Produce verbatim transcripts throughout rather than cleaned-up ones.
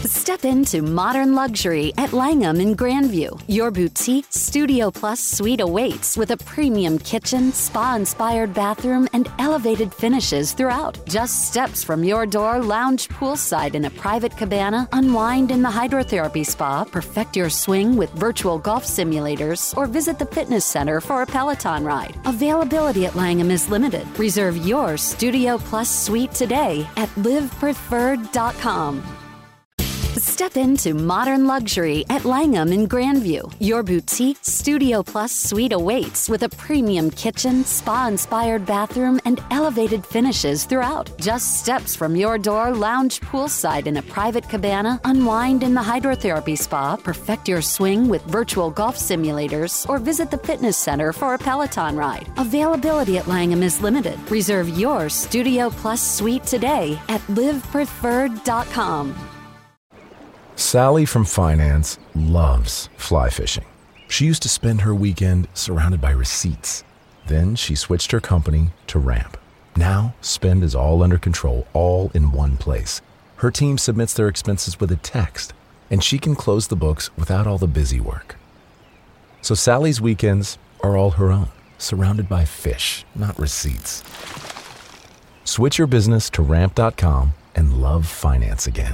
Step into modern luxury at Langham in Grandview. Your boutique Studio Plus suite awaits with a premium kitchen, spa-inspired bathroom, and elevated finishes throughout. Just steps from your door, lounge poolside in a private cabana, unwind in the hydrotherapy spa, perfect your swing with virtual golf simulators, or visit the fitness center for a Peloton ride. Availability at Langham is limited. Reserve your Studio Plus suite today at live preferred dot com. Step into modern luxury at Langham in Grandview. Your boutique Studio Plus suite awaits with a premium kitchen, spa-inspired bathroom, and elevated finishes throughout. Just steps from your door, lounge poolside in a private cabana, unwind in the hydrotherapy spa, perfect your swing with virtual golf simulators, or visit the fitness center for a Peloton ride. Availability at Langham is limited. Reserve your Studio Plus suite today at live preferred dot com. Sally from finance loves fly fishing. She used to spend her weekend surrounded by receipts. Then she switched her company to Ramp. Now, spend is all under control, all in one place. Her team submits their expenses with a text, and she can close the books without all the busy work. So Sally's weekends are all her own, surrounded by fish, not receipts. Switch your business to ramp dot com and love finance again.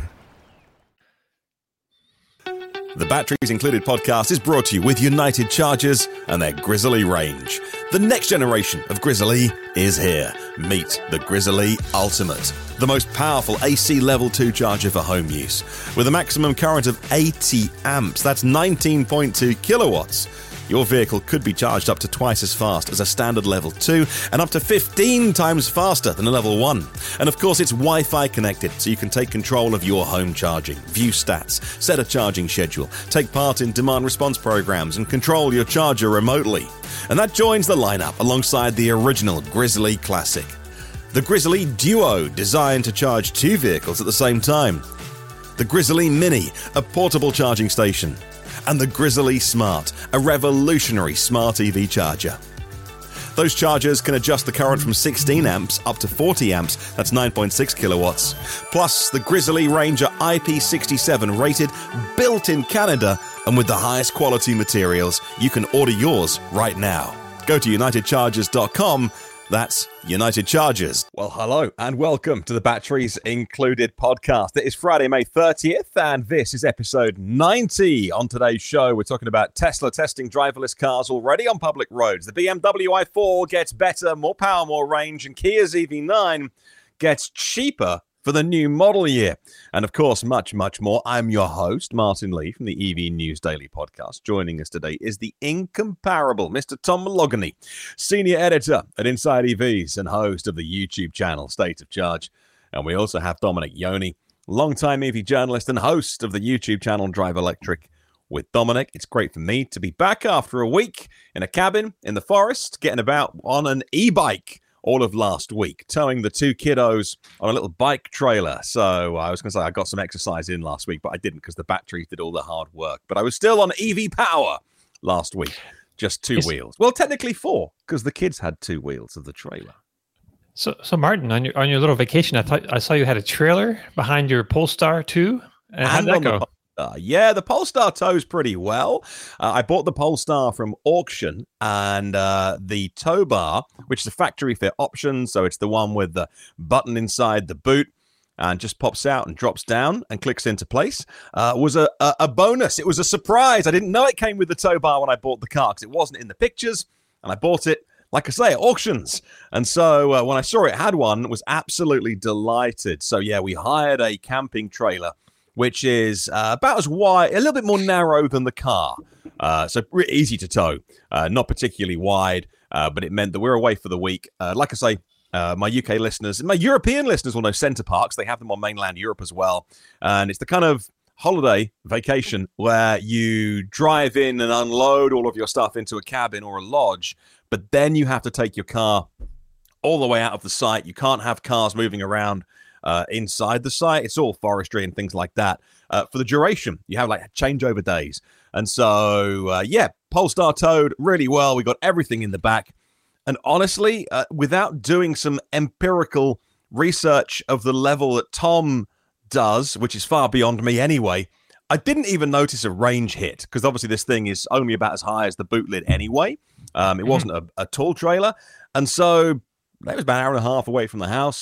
The Batteries Included podcast is brought to you with United Chargers and their Grizzly range. The next generation of Grizzly is here. Meet the Grizzly Ultimate, the most powerful A C Level two charger for home use. With a maximum current of eighty amps, that's nineteen point two kilowatts. Your vehicle could be charged up to twice as fast as a standard level two and up to fifteen times faster than a level one. And of course, it's Wi-Fi connected, so you can take control of your home charging, view stats, set a charging schedule, take part in demand response programs, and control your charger remotely. And that joins the lineup alongside the original Grizzly Classic. The Grizzly Duo, designed to charge two vehicles at the same time. The Grizzly Mini, a portable charging station. And the Grizzly Smart, a revolutionary smart E V charger. Those chargers can adjust the current from sixteen amps up to forty amps, that's nine point six kilowatts. Plus, the Grizzly Ranger I P sixty-seven rated, built in Canada, and with the highest quality materials. You can order yours right now. Go to united chargers dot com. That's United Chargers. Well, hello and welcome to the Batteries Included podcast. It is Friday, May thirtieth, and this is episode ninety. On today's show, we're talking about Tesla testing driverless cars already on public roads. The B M W i four gets better, more power, more range, and Kia's E V nine gets cheaper for the new model year. And of course, much, much more. I'm your host, Martin Lee from the E V News Daily podcast. Joining us today is the incomparable Mister Tom Malogany, senior editor at Inside E Vs and host of the YouTube channel State of Charge. And we also have Dominic Yoni, longtime E V journalist and host of the YouTube channel Drive Electric. With Dominic, it's great for me to be back after a week in a cabin in the forest, getting about on an e-bike all of last week, towing the two kiddos on a little bike trailer. So I was going to say I got some exercise in last week, but I didn't because the batteries did all the hard work. But I was still on E V power last week, just two yes. wheels. Well, technically four, because the kids had two wheels of the trailer. So, so Martin, on your on your little vacation, I thought I saw you had a trailer behind your Polestar too. And how'd that go? Uh, yeah, the Polestar tows pretty well. Uh, I bought the Polestar from auction, and uh, the tow bar, which is a factory fit option, so it's the one with the button inside the boot and just pops out and drops down and clicks into place, uh, was a, a, a bonus. It was a surprise. I didn't know it came with the tow bar when I bought the car because it wasn't in the pictures, and I bought it, like I say, at auctions. And so uh, when I saw it had one, was absolutely delighted. So yeah, we hired a camping trailer, which is uh, about as wide, a little bit more narrow than the car. Uh, so really easy to tow, uh, not particularly wide, uh, but it meant that we're away for the week. Uh, like I say, uh, my U K listeners, my European listeners will know Center Parcs. They have them on mainland Europe as well. And it's the kind of holiday vacation where you drive in and unload all of your stuff into a cabin or a lodge, but then you have to take your car all the way out of the site. You can't have cars moving around Uh, inside the site. It's all forestry and things like that. Uh, for the duration, you have like changeover days. And so, uh, yeah, Polestar towed really well. We got everything in the back. And honestly, uh, without doing some empirical research of the level that Tom does, which is far beyond me anyway. I didn't even notice a range hit because obviously this thing is only about as high as the boot lid anyway. Um, it mm-hmm. wasn't a, a tall trailer. And so it was about an hour and a half away from the house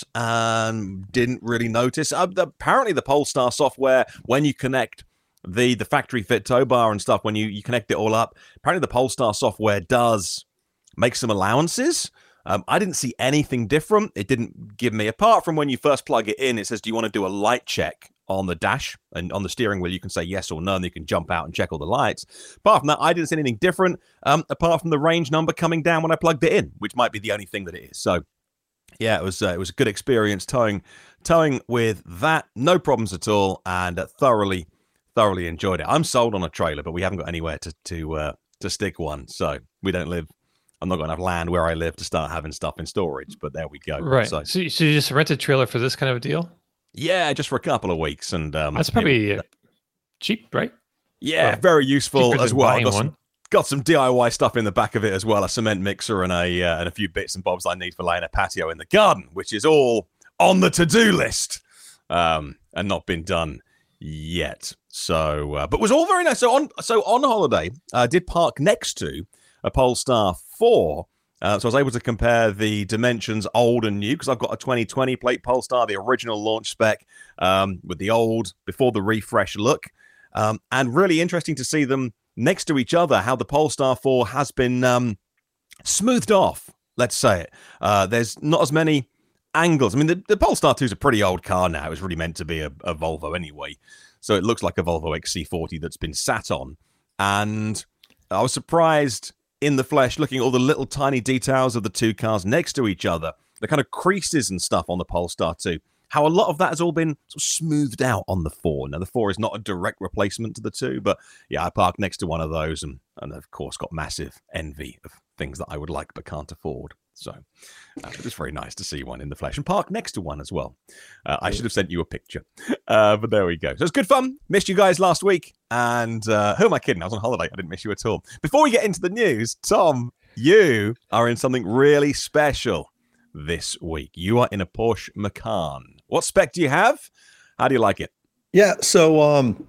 and didn't really notice. Uh, the, apparently the Polestar software, when you connect the the factory fit tow bar and stuff, when you, you connect it all up, apparently the Polestar software does make some allowances. Um, I didn't see anything different. It didn't give me, apart from when you first plug it in, it says, do you want to do a light check on the dash? And on the steering wheel, you can say yes or no, and you can jump out and check all the lights. Apart from that, I didn't see anything different, um, apart from the range number coming down when I plugged it in, which might be the only thing that it is. So, yeah, it was uh, it was a good experience towing, towing with that. No problems at all, and uh, thoroughly, thoroughly enjoyed it. I'm sold on a trailer, but we haven't got anywhere to to uh, to stick one, so we don't live. I'm not going to have land where I live to start having stuff in storage, but there we go. Right. So, so, so you just rented a trailer for this kind of a deal? Yeah, just for a couple of weeks, and um, that's probably it, cheap, right? Yeah, well, very useful as well. Got some, one. got some D I Y stuff in the back of it as well, a cement mixer and a uh, and a few bits and bobs I need for laying a patio in the garden, which is all on the to-do list um, and not been done yet. So, uh, but was all very nice. So on so on holiday, I uh, did park next to a Polestar four. Uh, so I was able to compare the dimensions old and new because I've got a twenty twenty plate Polestar, the original launch spec, um, with the old before the refresh look. Um, and really interesting to see them next to each other, how the Polestar four has been um, smoothed off, let's say it. Uh, there's not as many angles. I mean, the, the Polestar two is a pretty old car now. It was really meant to be a, a Volvo anyway. So it looks like a Volvo X C forty that's been sat on. And I was surprised in the flesh, looking at all the little tiny details of the two cars next to each other, the kind of creases and stuff on the Polestar two, how a lot of that has all been sort of smoothed out on the four. Now, the four is not a direct replacement to the two, but yeah, I parked next to one of those and, and of course, got massive envy of things that I would like but can't afford. So uh, it was very nice to see one in the flesh and park next to one as well. Uh, I should have sent you a picture, uh, but there we go. So it's good fun. Missed you guys last week. And uh, who am I kidding? I was on holiday. I didn't miss you at all. Before we get into the news, Tom, you are in something really special this week. You are in a Porsche Macan. What spec do you have? How do you like it? Yeah, so um,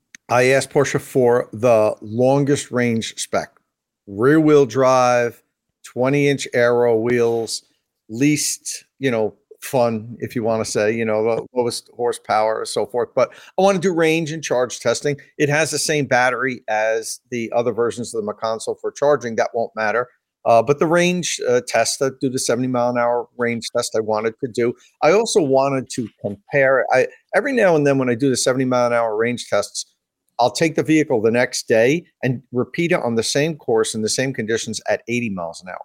I asked Porsche for the longest range spec. Rear wheel drive, twenty inch aero wheels, least, you know, fun, if you want to say, you know, the lowest horsepower and so forth. But I want to do range and charge testing. It has the same battery as the other versions of the Macan, so for charging, that won't matter. Uh, but the range uh, test, uh, do the seventy mile an hour range test I wanted to do. I also wanted to compare. I every now and then when I do the seventy mile an hour range tests, I'll take the vehicle the next day and repeat it on the same course in the same conditions at eighty miles an hour.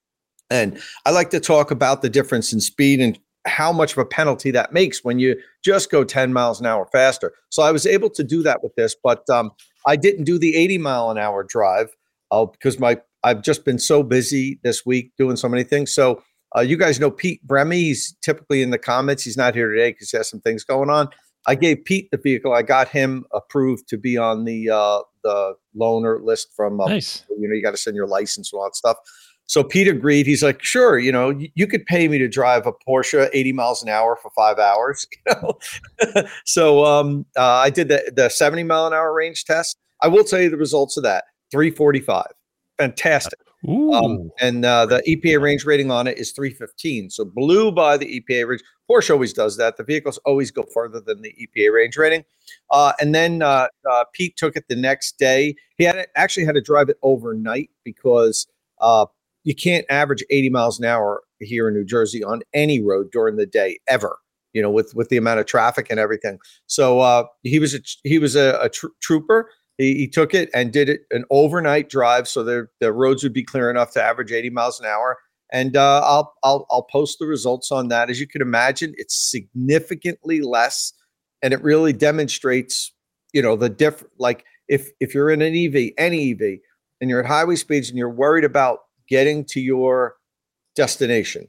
And I like to talk about the difference in speed and how much of a penalty that makes when you just go ten miles an hour faster. So I was able to do that with this, but um, I didn't do the eighty mile an hour drive uh, because my I've just been so busy this week doing so many things. So uh, you guys know Pete Bremy. He's typically in the comments. He's not here today because he has some things going on. I gave Pete the vehicle. I got him approved to be on the uh, the loaner list from, uh, nice. You know, you got to send your license and all that stuff. So Pete agreed. He's like, sure, you know, you, you could pay me to drive a Porsche eighty miles an hour for five hours. You know? so um, uh, I did the, the seventy mile an hour range test. I will tell you the results of that. three forty-five. Fantastic. Um, and uh, the E P A range rating on it is three fifteen. So blew by the E P A range. Porsche always does that. The vehicles always go further than the E P A range rating. Uh, and then uh, uh, Pete took it the next day. He had actually had to drive it overnight because uh, you can't average eighty miles an hour here in New Jersey on any road during the day ever, you know, with, with the amount of traffic and everything. So uh, he was a, he was a, a tr- trooper. He, he took it and did it an overnight drive, so the the roads would be clear enough to average eighty miles an hour. And uh, I'll I'll I'll post the results on that. As you can imagine, it's significantly less, and it really demonstrates, you know, the diff. Like if if you're in an E V, any E V, and you're at highway speeds and you're worried about getting to your destination,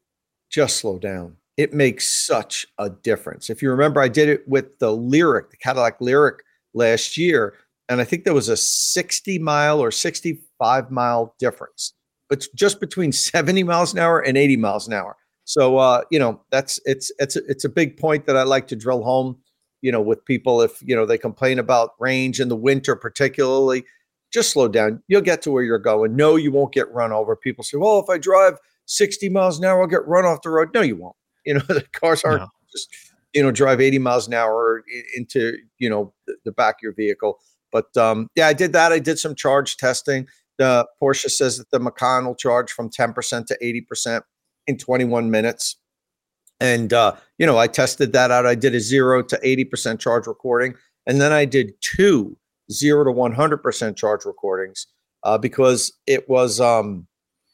just slow down. It makes such a difference. If you remember, I did it with the Lyriq, the Cadillac Lyriq last year. And I think there was a sixty mile or sixty-five mile difference, but just between seventy miles an hour and eighty miles an hour. So, uh, you know, that's, it's, it's, a, it's a big point that I like to drill home you know, with people, if, you know, they complain about range in the winter, particularly, just slow down. You'll get to where you're going. No, you won't get run over. People say, well, if I drive sixty miles an hour, I'll get run off the road. No, you won't. You know, the cars aren't no. just, you know, drive eighty miles an hour into, you know, the, the back of your vehicle. But um, yeah, I did that. I did some charge testing. The Porsche says that the Macan will charge from ten percent to eighty percent in twenty-one minutes. And, uh, you know, I tested that out. I did a zero to eighty percent charge recording. And then I did two zero to one hundred percent charge recordings uh, because it was um,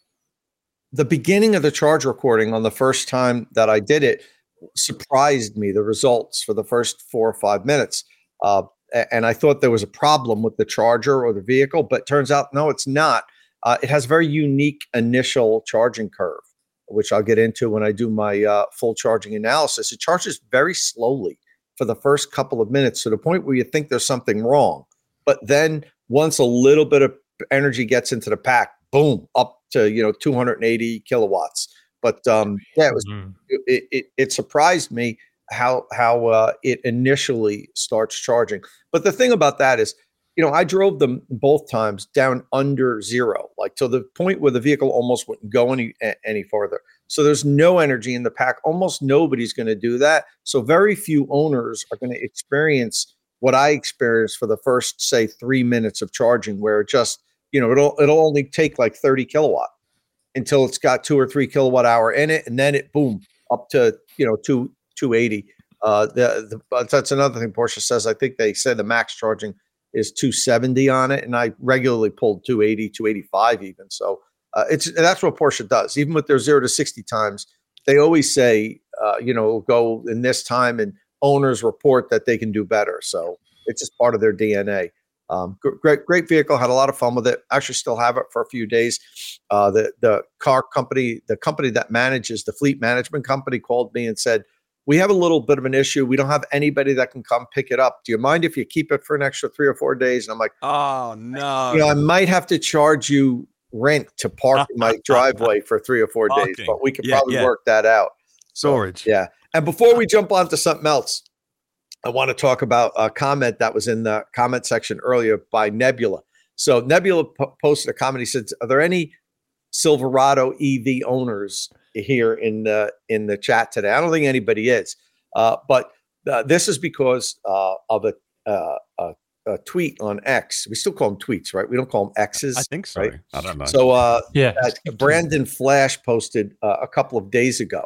the beginning of the charge recording on the first time that I did it surprised me, the results for the first four or five minutes. Uh, and I thought there was a problem with the charger or the vehicle, but turns out, no, it's not. Uh, it has a very unique initial charging curve, which I'll get into when I do my uh, full charging analysis. It charges very slowly for the first couple of minutes to the point where you think there's something wrong. But then once a little bit of energy gets into the pack, boom, up to, you know, two hundred eighty kilowatts. But um, yeah, it was, mm-hmm. it, it, it surprised me how, how uh, it initially starts charging. But the thing about that is, you know, I drove them both times down under zero, like to the point where the vehicle almost wouldn't go any, any further. So there's no energy in the pack. Almost nobody's going to do that. So very few owners are going to experience what I experienced for the first, say, three minutes of charging, where it just, you know, it'll it'll only take like thirty kilowatt until it's got two or three kilowatt hour in it, and then it boom up to, you know, two two eighty. Uh, the, the but that's another thing Porsche says. I think they say the max charging is two seventy on it, and I regularly pulled two eighty, two eighty-five even. So uh, it's that's what Porsche does. Even with their zero to sixty times, they always say, uh, you know, go in this time, and owners report that they can do better. So it's just part of their D N A. Um, great, great vehicle. Had a lot of fun with it. Actually, still have it for a few days. Uh, the the car company, the company that manages the fleet management company, called me and said, we have a little bit of an issue. We don't have anybody that can come pick it up. Do you mind if you keep it for an extra three or four days? And I'm like, oh no, you know, I might have to charge you rent to park in my driveway for three or four Parking. days, but we could yeah, probably yeah. work that out. Storage. So, yeah. And before we jump on to something else, I want to talk about a comment that was in the comment section earlier by Nebula. So Nebula po- posted a comment. He said, are there any Silverado E V owners here in the in the chat today? I don't think anybody is, uh, but uh, this is because uh, of a, uh, a a tweet on X. We still call them tweets, right? We don't call them X's. I think so. Right? I don't know. So uh, yeah, uh, Brandon Flash posted uh, a couple of days ago.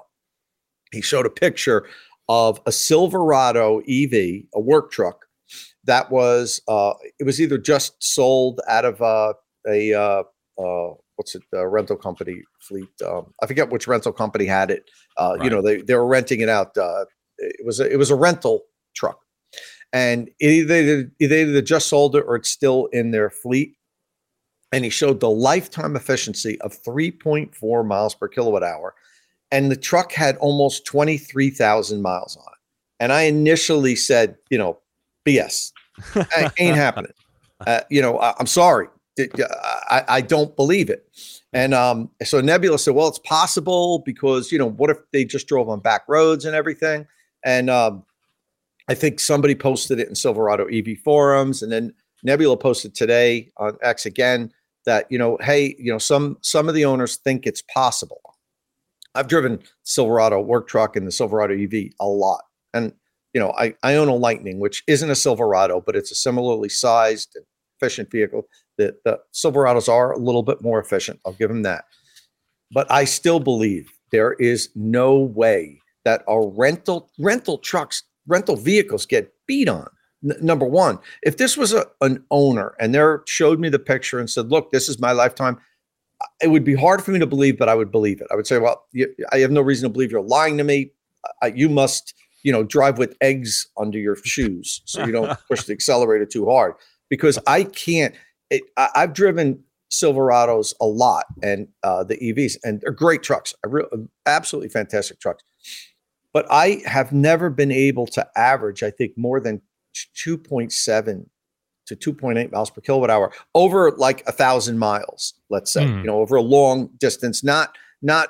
He showed a picture of a Silverado E V, a work truck that was uh, it was either just sold out of uh, a uh, uh, what's it, uh, rental company fleet. Um, I forget which rental company had it. Uh, right. You know, they, they were renting it out. Uh, it was a, it was a rental truck, and it either, they either just sold it or it's still in their fleet. And he showed the lifetime efficiency of three point four miles per kilowatt hour. And the truck had almost twenty-three thousand miles on it. And I initially said, you know, B S, ain't happening. Uh, you know, I, I'm sorry. I, I don't believe it. And um, so Nebula said, well, it's possible because, you know, what if they just drove on back roads and everything? And um, I think somebody posted it in Silverado E V forums. And then Nebula posted today on X again that, you know, hey, you know, some some of the owners think it's possible. I've driven Silverado work truck and the Silverado E V a lot. And, you know, I, I own a Lightning, which isn't a Silverado, but it's a similarly sized and efficient vehicle. The, the Silverados are a little bit more efficient. I'll give them that. But I still believe there is no way that our rental rental trucks, rental vehicles get beat on. N- number one, if this was a, an owner and they showed me the picture and said, look, this is my lifetime, it would be hard for me to believe, but I would believe it. I would say, well, you, I have no reason to believe you're lying to me. I, you must, you know, drive with eggs under your shoes so you don't push the accelerator too hard, because I can't. It, I, I've driven Silverados a lot and uh, the E Vs, and they're great trucks, re- absolutely fantastic trucks. But I have never been able to average, I think, more than two point seven to two point eight miles per kilowatt hour over like a thousand miles, let's say, mm. you know, over a long distance, not, not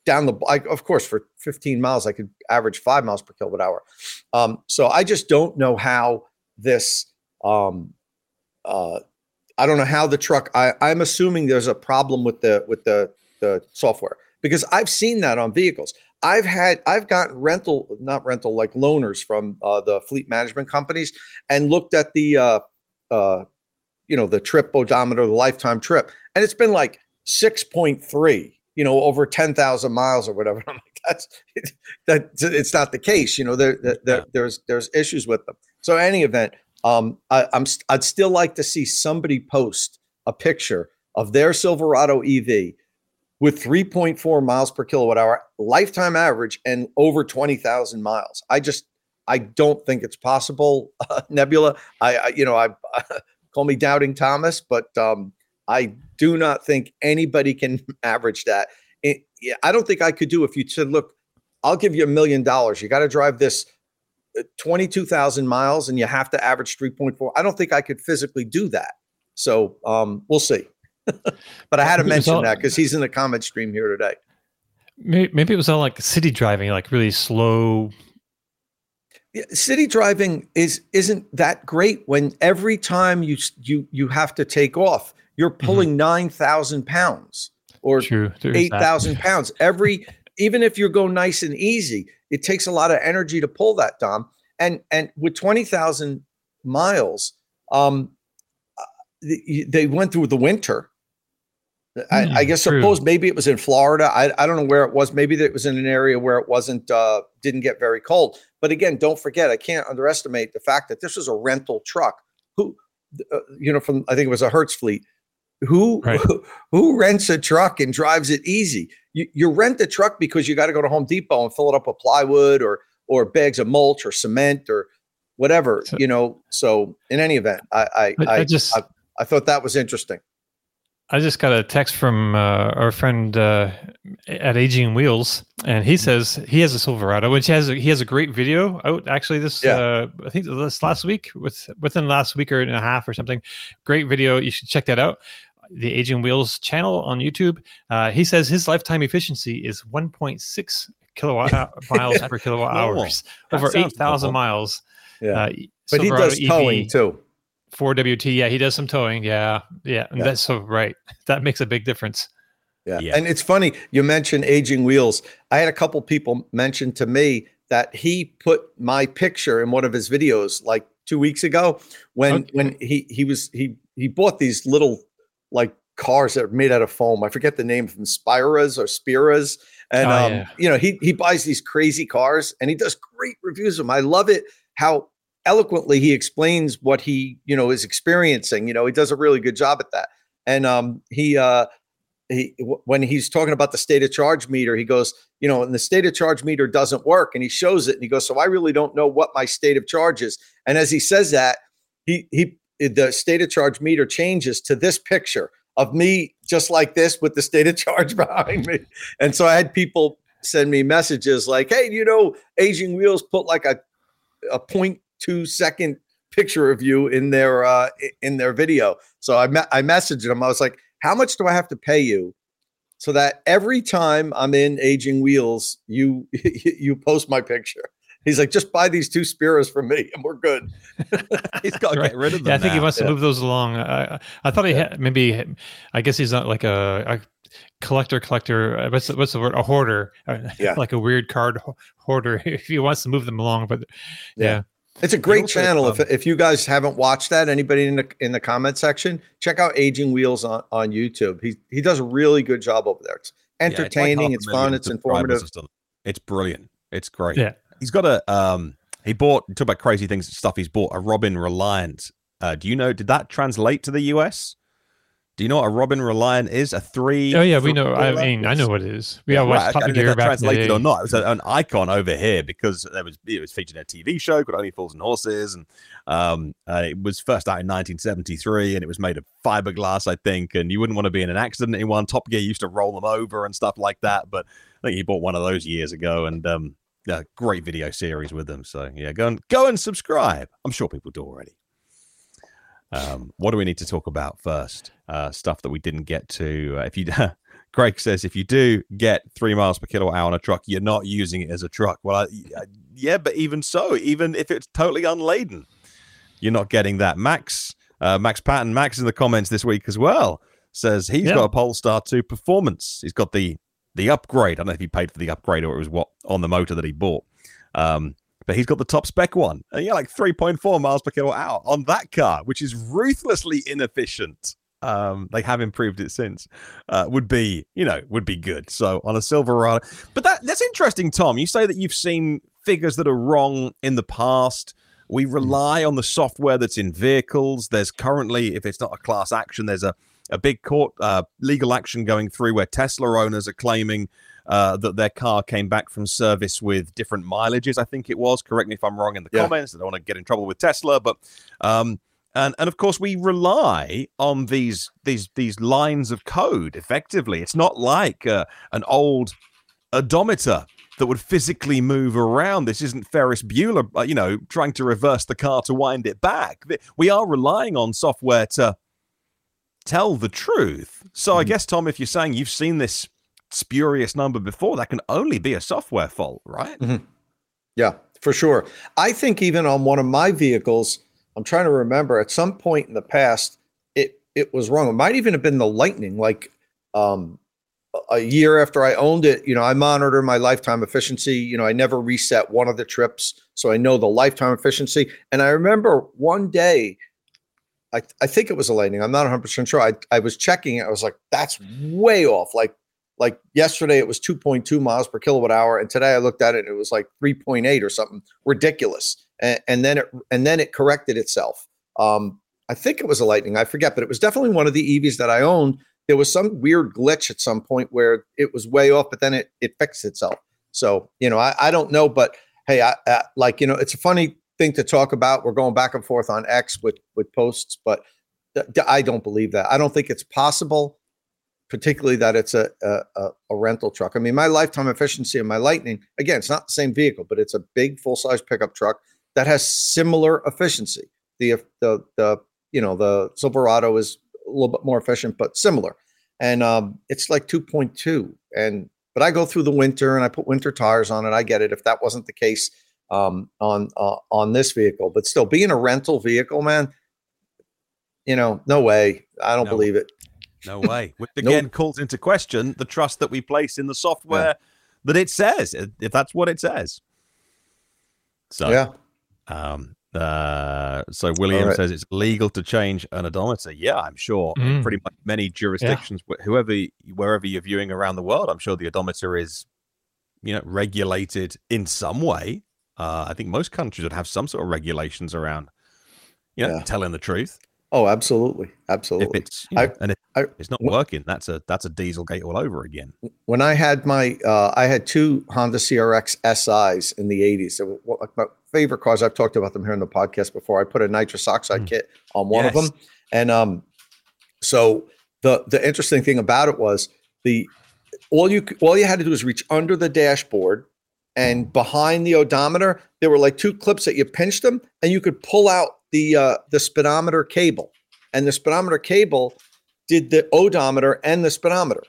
down the, I, of course, for fifteen miles, I could average five miles per kilowatt hour. Um, so I just don't know how this, um, uh, I don't know how the truck, I, I'm assuming there's a problem with the, with the, the software, because I've seen that on vehicles. I've had, I've gotten rental, not rental, like loaners from uh, the fleet management companies and looked at the, uh, uh, you know, the trip odometer, the lifetime trip. And it's been like six point three, you know, over ten thousand miles or whatever. I'm like, that's, that it's not the case. You know, there, there, there there's, there's issues with them. So in any event, um, I, I'm, I'd still like to see somebody post a picture of their Silverado E V with three point four miles per kilowatt hour lifetime average and over twenty thousand miles. I just, I don't think it's possible, uh, Nebula. I, I, you know, I call me Doubting Thomas, but um, I do not think anybody can average that. It, yeah, I don't think I could do if you said, look, I'll give you a million dollars. You got to drive this twenty-two thousand miles and you have to average three point four. I don't think I could physically do that. So um, we'll see. But I had to mention all, that because he's in the comment stream here today. Maybe, maybe it was all like city driving, like really slow. Yeah, city driving is isn't that great when every time you you you have to take off, you're pulling mm-hmm. nine thousand pounds or eight thousand pounds every. Even if you go nice and easy, it takes a lot of energy to pull that, Dom. And and with twenty thousand miles, um, they, they went through the winter. I, mm, I guess true. Suppose maybe it was in Florida. I, I don't know where it was. Maybe it was in an area where it wasn't uh, didn't get very cold. But again, don't forget, I can't underestimate the fact that this was a rental truck. Who, uh, you know, from I think it was a Hertz fleet. Who right. who, who rents a truck and drives it easy? You, you rent a truck because you got to go to Home Depot and fill it up with plywood or or bags of mulch or cement or whatever. So, you know. So in any event, I I I, I just I, I thought that was interesting. I just got a text from uh, our friend uh, at Aging Wheels, and he says he has a Silverado, which has a, he has a great video out. Actually, this yeah. uh, I think this last week, with within the last week or and a half or something. Great video. You should check that out. The Aging Wheels channel on YouTube. Uh, he says his lifetime efficiency is one point six kilowatt miles per kilowatt hours, over eight thousand miles. Yeah, uh, but Silverado he does towing E V. Too. four W T, yeah, he does some towing, yeah, yeah, and yeah. that's so right. That makes a big difference. Yeah. yeah, and it's funny you mentioned Aging Wheels. I had a couple people mention to me that he put my picture in one of his videos like two weeks ago when okay. when he he was he he bought these little like cars that are made out of foam. I forget the name of them, Spiras or Spiras, and oh, um, yeah. you know he he buys these crazy cars and he does great reviews of them. I love it how eloquently he explains what he, you know, is experiencing. You know, he does a really good job at that. And um, he, uh, he, w- when he's talking about the state of charge meter, he goes, you know, and the state of charge meter doesn't work. And he shows it and he goes, so I really don't know what my state of charge is. And as he says that, he, he, the state of charge meter changes to this picture of me just like this with the state of charge behind me. And so I had people send me messages like, hey, you know, Aging Wheels put like a, a point two second picture of you in their uh in their video. So I me- I messaged him. I was like, how much do I have to pay you so that every time I'm in Aging Wheels, you you post my picture? He's like, just buy these two Spiras from me and we're good. He's got to get rid of them. Yeah, I think now. he wants to yeah. move those along. I, I thought he had maybe, I guess he's not like a, a collector collector. What's the, what's the word? A hoarder. Yeah. Like a weird card hoarder if he wants to move them along. But yeah. yeah. It's a great channel. Um, if if you guys haven't watched that, anybody in the in the comment section, check out Aging Wheels on, on YouTube. He he does a really good job over there. It's entertaining, yeah, it's, like it's fun, it's informative. It's brilliant. It's great. Yeah. He's got a um he bought talk about crazy things and stuff. He's bought a Robin Reliant. Uh do you know did that translate to the U S? Do you know what a Robin Reliant is? A three? Oh yeah, we know. I mean, I know what it is. We yeah, watched Top Gear back translated in the day. or not. It was a, an icon over here because there was it was featured in a T V show called Only Fools and Horses, and um, uh, it was first out in nineteen seventy-three, and it was made of fiberglass, I think. And you wouldn't want to be in an accident in one. Top Gear used to roll them over and stuff like that. But I think he bought one of those years ago, and um, yeah, great video series with them. So yeah, go and go and subscribe. I'm sure people do already. Um, what do we need to talk about first? Uh, stuff that we didn't get to. Uh, if you Craig says, if you do get three miles per kilowatt hour on a truck, you're not using it as a truck. Well, I, I, yeah, but even so, even if it's totally unladen, you're not getting that. Max, uh, Max Patton, Max in the comments this week as well, says he's yeah. got a Polestar two Performance. He's got the the upgrade. I don't know if he paid for the upgrade or it was what on the motor that he bought. Um, but he's got the top spec one. And yeah, like three point four miles per kilowatt hour on that car, which is ruthlessly inefficient. Um, they have improved it since. Uh, would be, you know, would be good. So on a Silverado, but that that's interesting, Tom. You say that you've seen figures that are wrong in the past. We rely on the software that's in vehicles. There's currently, if it's not a class action, there's a a big court uh, legal action going through where Tesla owners are claiming uh, that their car came back from service with different mileages. I think it was. Correct me if I'm wrong in the yeah. comments. I don't want to get in trouble with Tesla, but. Um, And and of course we rely on these these these lines of code effectively. It's not like uh, an old odometer that would physically move around. This isn't Ferris Bueller, uh, you know, trying to reverse the car to wind it back. We are relying on software to tell the truth. So mm-hmm. I guess, Tom, if you're saying you've seen this spurious number before, that can only be a software fault, right? Mm-hmm. Yeah, for sure. I think even on one of my vehicles, I'm trying to remember at some point in the past, it it was wrong. It might even have been the Lightning. Like um, a year after I owned it, you know, I monitor my lifetime efficiency. You know, I never reset one of the trips, so I know the lifetime efficiency. And I remember one day, I I think it was a Lightning. I'm not one hundred percent sure. I I was checking it. I was like, that's way off. Like like yesterday it was two point two miles per kilowatt hour, and today I looked at it and it was like three point eight or something ridiculous. And, and then it and then it corrected itself. Um, I think it was a Lightning. I forget, but it was definitely one of the E Vs that I owned. There was some weird glitch at some point where it was way off, but then it it fixed itself. So you know, I, I don't know, but hey, I, I like you know, it's a funny thing to talk about. We're going back and forth on X with with posts, but th- th- I don't believe that. I don't think it's possible, particularly that it's a, a a rental truck. I mean, my lifetime efficiency of my Lightning, again, it's not the same vehicle, but it's a big full size pickup truck that has similar efficiency. The the the you know the Silverado is a little bit more efficient, but similar, and um, it's like two point two. And but I go through the winter and I put winter tires on it. I get it. If that wasn't the case um, on uh, on this vehicle, but still being a rental vehicle, man, you know, no way. I don't no, believe it. No way. Which again nope. calls into question the trust that we place in the software yeah. that it says, if that's what it says. So yeah. Um, uh, so William right. says it's legal to change an odometer. Yeah, I'm sure Mm. in pretty much many jurisdictions, yeah. whoever, wherever you're viewing around the world, I'm sure the odometer is, you know, regulated in some way. Uh, I think most countries would have some sort of regulations around, you know, yeah. telling the truth. Oh, absolutely, absolutely. If it's you know, I, and if I, it's not working, that's a that's a Dieselgate all over again. When I had my, uh, I had two Honda C R X S Is in the eighties. They were like my favorite cars. I've talked about them here in the podcast before. I put a nitrous oxide mm. kit on one yes. of them, and um, so the the interesting thing about it was the all you all you had to do was reach under the dashboard, and behind the odometer there were like two clips that you pinched them, and you could pull out the uh, the speedometer cable, and the speedometer cable did the odometer and the speedometer.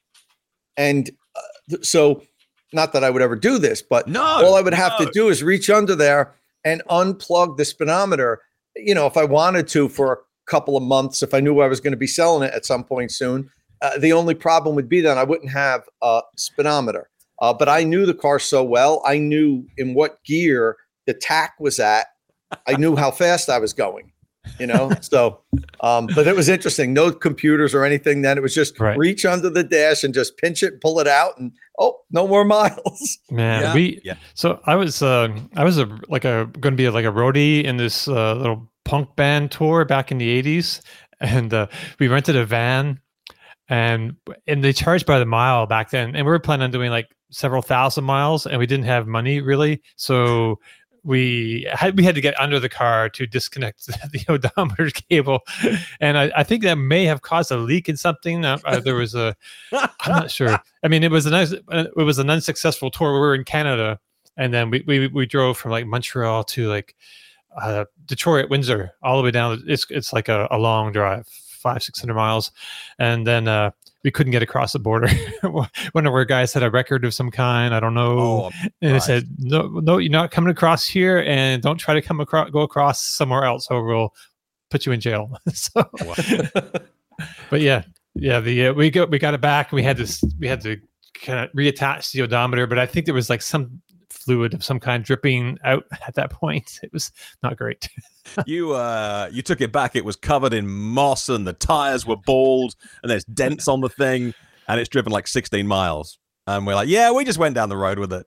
And uh, so, not that I would ever do this, but no, all I would have no. to do is reach under there and unplug the speedometer. You know, if I wanted to for a couple of months, if I knew I was going to be selling it at some point soon, uh, the only problem would be that I wouldn't have a speedometer. Uh, but I knew the car so well. I knew in what gear the tack was at. I knew how fast I was going, you know? So, um, but it was interesting. No computers or anything then. It was just right. reach under the dash and just pinch it, pull it out, and oh, no more miles. Man, yeah. we, yeah. so I was, uh, I was a, like a, going to be like a roadie in this uh, little punk band tour back in the eighties. And uh, we rented a van and, and they charged by the mile back then. And we were planning on doing like several thousand miles and we didn't have money really. So we had we had to get under the car to disconnect the odometer cable, and I, I think that may have caused a leak in something. Uh, uh, there was a, I'm not sure. I mean, it was a nice, it was an unsuccessful tour. We were in Canada, and then we we, we drove from like Montreal to like uh, Detroit, Windsor, all the way down. It's it's like a, a long drive, five six hundred miles, and then uh, we couldn't get across the border. One of our guys had a record of some kind. I don't know. Oh, and right. it said, no, no, you're not coming across here, and don't try to come across, go across somewhere else, or we'll put you in jail. So, but yeah, yeah, the uh, we got we got it back. We had to we had to kind of reattach the odometer, but I think there was like some fluid of some kind dripping out at that point. It was not great. you uh you took it back. It was covered in moss, and the tires were bald, and there's dents on the thing, and it's driven like sixteen miles. And we're like, yeah, we just went down the road with it.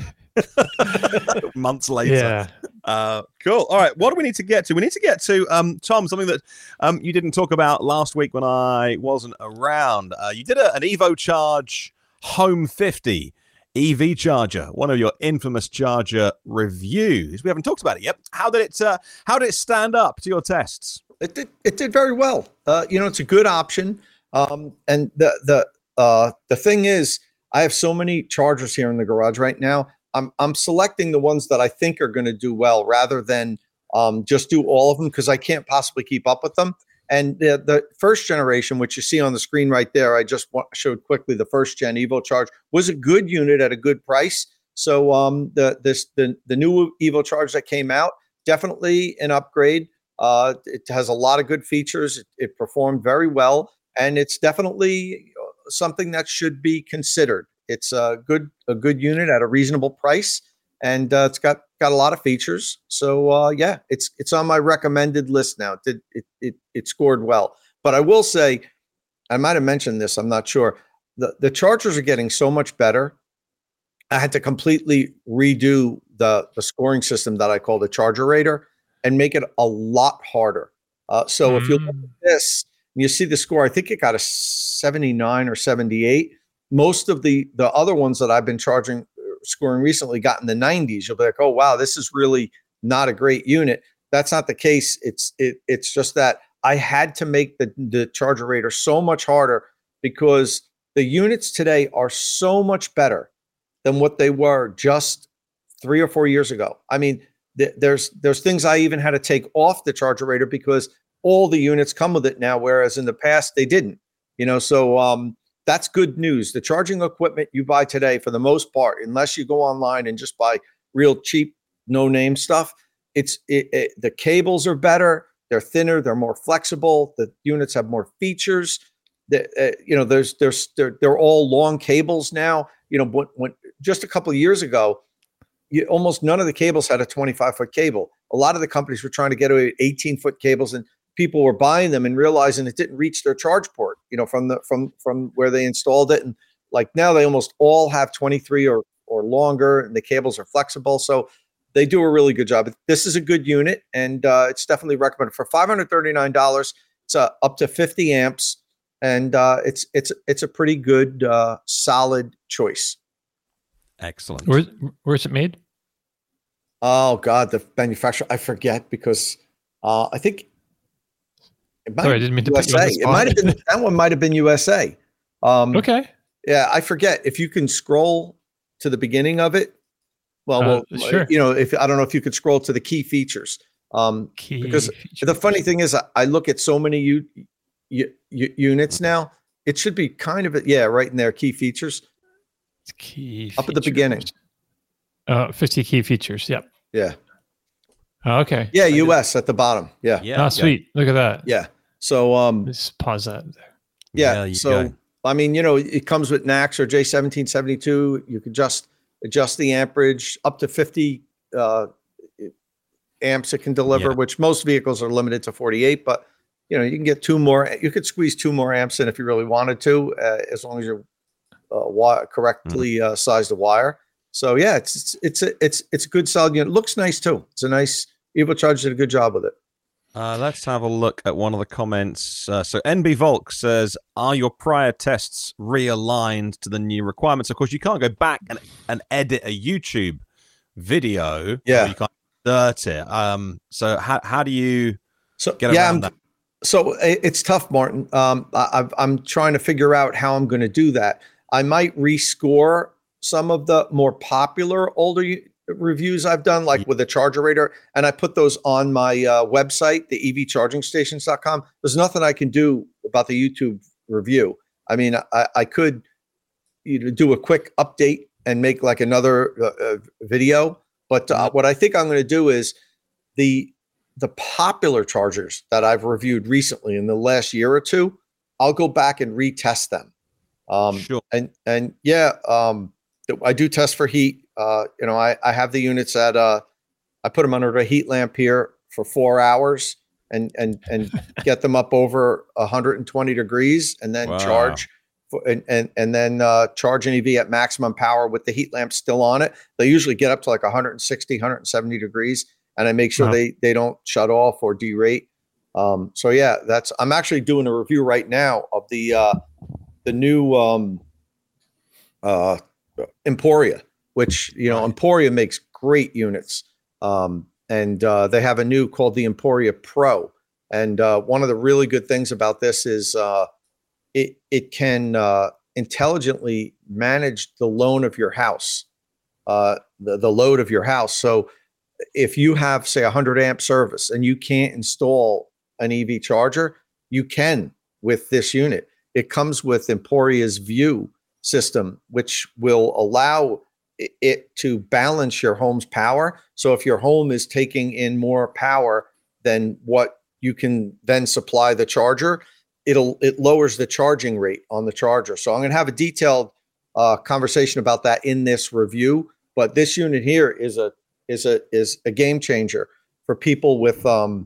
Months later. Yeah. Uh, cool. All right. What do we need to get to? We need to get to um, Tom, something that um, you didn't talk about last week when I wasn't around. Uh, you did a, an Evo Charge Home fifty E V charger, one of your infamous charger reviews. We haven't talked about it yet. How did it? Uh, how did it stand up to your tests? It did. It did very well. Uh, you know, it's a good option. Um, and the the uh, the thing is, I have so many chargers here in the garage right now. I'm I'm selecting the ones that I think are going to do well, rather than um, just do all of them, because I can't possibly keep up with them. And the, the first generation, which you see on the screen right there, I just showed quickly, the first gen Evo Charge was a good unit at a good price. So um, the this the the new Evo Charge that came out, definitely an upgrade. Uh, it has a lot of good features. It, it performed very well, and it's definitely something that should be considered. It's a good a good unit at a reasonable price, and uh, it's got got a lot of features. So uh, yeah, it's it's on my recommended list now. It did it it it scored well. But I will say, I might have mentioned this, I'm not sure. The the chargers are getting so much better. I had to completely redo the the scoring system that I call the Charger Rater and make it a lot harder. Uh, so mm. if you look at this and you see the score, I think it got a seventy-nine or seventy-eight. Most of the the other ones that I've been charging scoring recently got in the nineties. You'll be like, oh wow, this is really not a great unit. That's not the case. It's it it's just that I had to make the the Charger Rater so much harder because the units today are so much better than what they were just three or four years ago. I mean, th- there's there's things I even had to take off the Charger Rater because all the units come with it now, whereas in the past they didn't. You know, so um, that's good news. The charging equipment you buy today, for the most part, unless you go online and just buy real cheap, no-name stuff, it's it, it, the cables are better. They're thinner. They're more flexible. The units have more features. The, uh, you know, there's there's they're, they're all long cables now. You know, when, when just a couple of years ago, you, almost none of the cables had a twenty-five foot cable. A lot of the companies were trying to get away eighteen foot cables, and people were buying them and realizing it didn't reach their charge port, you know, from the from from where they installed it. And like now they almost all have twenty-three or or longer, and the cables are flexible. So they do a really good job. This is a good unit, and uh, it's definitely recommended for five hundred thirty-nine dollars. It's uh, up to fifty amps, and uh, it's it's it's a pretty good, uh, solid choice. Excellent. Where, where's it made? Oh God, the manufacturer, I forget, because uh, I think it might Sorry, I didn't mean to put you on the spot. It might have been that one. Might have been U S A. Um, okay. Yeah, I forget. If you can scroll to the beginning of it, well, Uh, well, sure. you know, if I don't know if you could scroll to the key features, um, Key because features. the funny thing is, I, I look at so many u, u, u, units now. It should be kind of yeah, right in there. Key features. Key Up at the beginning. Uh, fifty key features. Yep. Yeah. Oh, okay. Yeah, U S at the bottom. Yeah. Yeah. Oh, sweet. Look at that. Yeah. So um, Just pause that there. yeah. There you so go. I mean, you know, it comes with N A C S or J seventeen seventy-two. You could just adjust the amperage up to fifty uh, amps it can deliver, Yeah. which most vehicles are limited to forty-eight. But you know, you can get two more. You could squeeze two more amps in if you really wanted to, uh, as long as you're uh, wi- correctly uh, sized the wire. So yeah, it's it's it's a, it's it's a good solid unit. It looks nice too. It's a nice Evo Charge did a good job with it. Uh, let's have a look at one of the comments. Uh, so N B Volk says, are your prior tests realigned to the new requirements? Of course, you can't go back and, and edit a YouTube video. Yeah. Or you can't insert it. Um, so how, how do you So get yeah, around I'm, that? so it- it's tough, Martin. Um, I, I've, I'm trying to figure out how I'm going to do that. I might rescore some of the more popular older u- reviews I've done, like with the Charger Rater, and I put those on my uh, website, the E V charging stations dot com. There's nothing I can do about the YouTube review. I mean, I, I could you know, do a quick update and make like another uh, uh, video. But uh, what I think I'm going to do is the the popular chargers that I've reviewed recently in the last year or two, I'll go back and retest them. Um, sure. And and yeah, um, I do test for heat. Uh, you know, I, I have the units at uh, I put them under a heat lamp here for four hours and and and get them up over one hundred twenty degrees, and then wow. charge for, and and and then uh, charge an E V at maximum power with the heat lamp still on it. They usually get up to like one sixty, one seventy degrees, and I make sure wow. they they don't shut off or derate. Um, so yeah, that's I'm actually doing a review right now of the uh, the new um, uh, Emporia, which you know Emporia makes great units. Um, and uh, they have a new called the Emporia Pro. And uh, one of the really good things about this is uh, it it can uh, intelligently manage the load of your house, uh, the, the load of your house. So if you have, say, a one hundred amp service and you can't install an E V charger, you can with this unit. It comes with Emporia's View system, which will allow it to balance your home's power. So if your home is taking in more power than what you can then supply the charger, it'll it lowers the charging rate on the charger. So I'm going to have a detailed uh, conversation about that in this review. But this unit here is a is a is a game changer for people with um,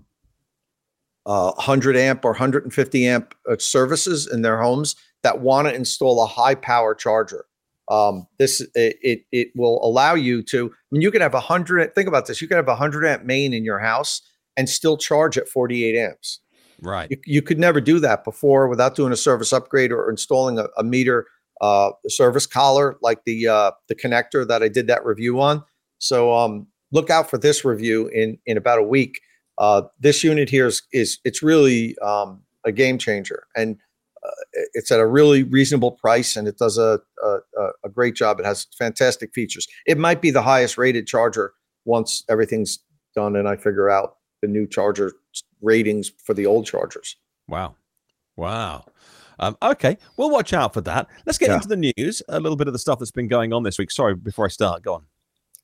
uh, one hundred amp or one hundred fifty amp services in their homes that want to install a high power charger. Um, this it, it it will allow you to. I mean, you can have a hundred. Think about this: you can have a hundred amp main in your house and still charge at forty-eight amps. Right. You, you could never do that before without doing a service upgrade or installing a, a meter uh, service collar like the uh, the connector that I did that review on. So um, look out for this review in in about a week. Uh, this unit here is is it's really um, a game changer, and Uh, it's at a really reasonable price, and it does a, a a great job. It has fantastic features. It might be the highest rated charger once everything's done and I figure out the new charger ratings for the old chargers. Wow. Wow. Um, okay, we'll watch out for that. Let's get yeah. into the news, a little bit of the stuff that's been going on this week. Sorry, before I start, go on.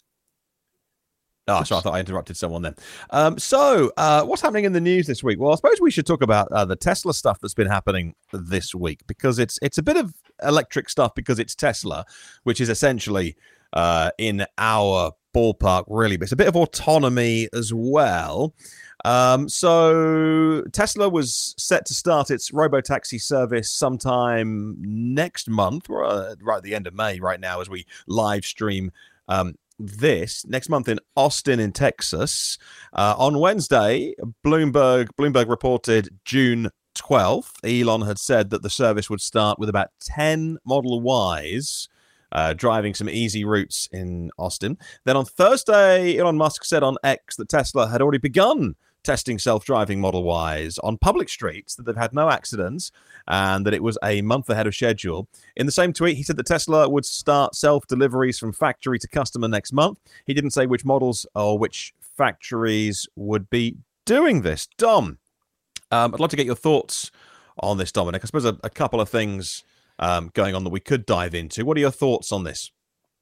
Oh, sorry, I thought I interrupted someone then. Um, so, uh, what's happening in the news this week? Well, I suppose we should talk about uh, the Tesla stuff that's been happening this week, because it's it's a bit of electric stuff because it's Tesla, which is essentially uh, in our ballpark, really. But it's a bit of autonomy as well. Um, so, Tesla was set to start its robotaxi service sometime next month, or, uh, right at the end of May right now as we live stream um this next month in Austin in Texas. Uh, on Wednesday, Bloomberg Bloomberg reported June twelfth, Elon had said that the service would start with about ten Model Ys uh, driving some easy routes in Austin. Then on Thursday, Elon Musk said on X that Tesla had already begun testing self-driving Model Ys on public streets, that they've had no accidents, and that it was a month ahead of schedule. In the same tweet, he said that Tesla would start self-deliveries from factory to customer next month. He didn't say which models or which factories would be doing this. Dom, um, I'd like to get your thoughts on this, Dominic. I suppose a, a couple of things um, going on that we could dive into. What are your thoughts on this?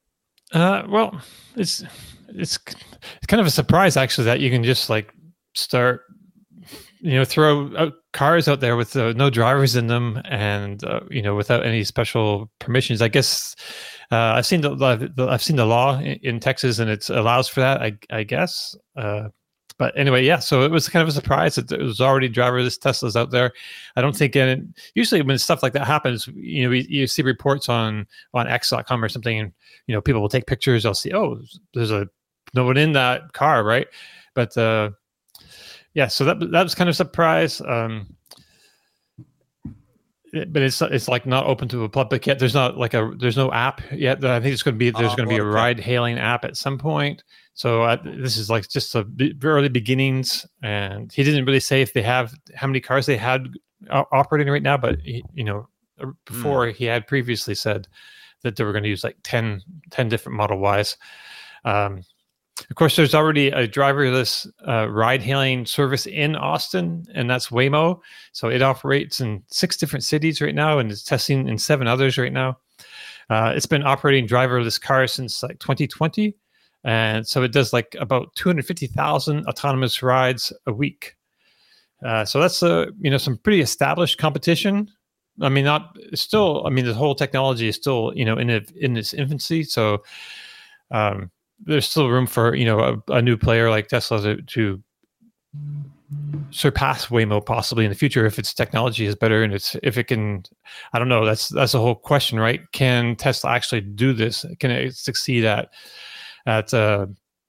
Uh, well, it's it's it's kind of a surprise, actually, that you can just like start, you know, throw out cars out there with uh, no drivers in them, and uh, you know, without any special permissions. I guess uh, I've seen the, the I've seen the law in, in Texas, and it allows for that. I I guess. Uh, but anyway, yeah. So it was kind of a surprise that there was already driverless Teslas out there. I don't think, and usually when stuff like that happens, you know, you, you see reports on on X dot com or something, and you know, people will take pictures. They'll see, oh, there's a no one in that car, right? But uh, yeah, so that that was kind of a surprise. Um, it, but it's it's like not open to the public yet. There's not like a there's no app yet. I think it's going to be there's oh, going to be a okay. ride hailing app at some point. So uh, this is like just a b- early beginnings, and he didn't really say if they have how many cars they had uh, operating right now. But he, you know, before mm. he had previously said that they were going to use like ten, ten different Model Ys. Um, Of course, there's already a driverless uh, ride-hailing service in Austin, and that's Waymo. So it operates in six different cities right now, and it's testing in seven others right now. Uh, it's been operating driverless cars since like twenty twenty, and so it does like about two hundred fifty thousand autonomous rides a week. Uh, so that's uh, you know some pretty established competition. I mean, not still. I mean, the whole technology is still you know in a, in its infancy. So um, there's still room for you know a, a new player like Tesla to, to surpass Waymo possibly in the future if its technology is better and it's if it can. I don't know. That's that's the whole question, right? Can Tesla actually do this? Can it succeed at at uh,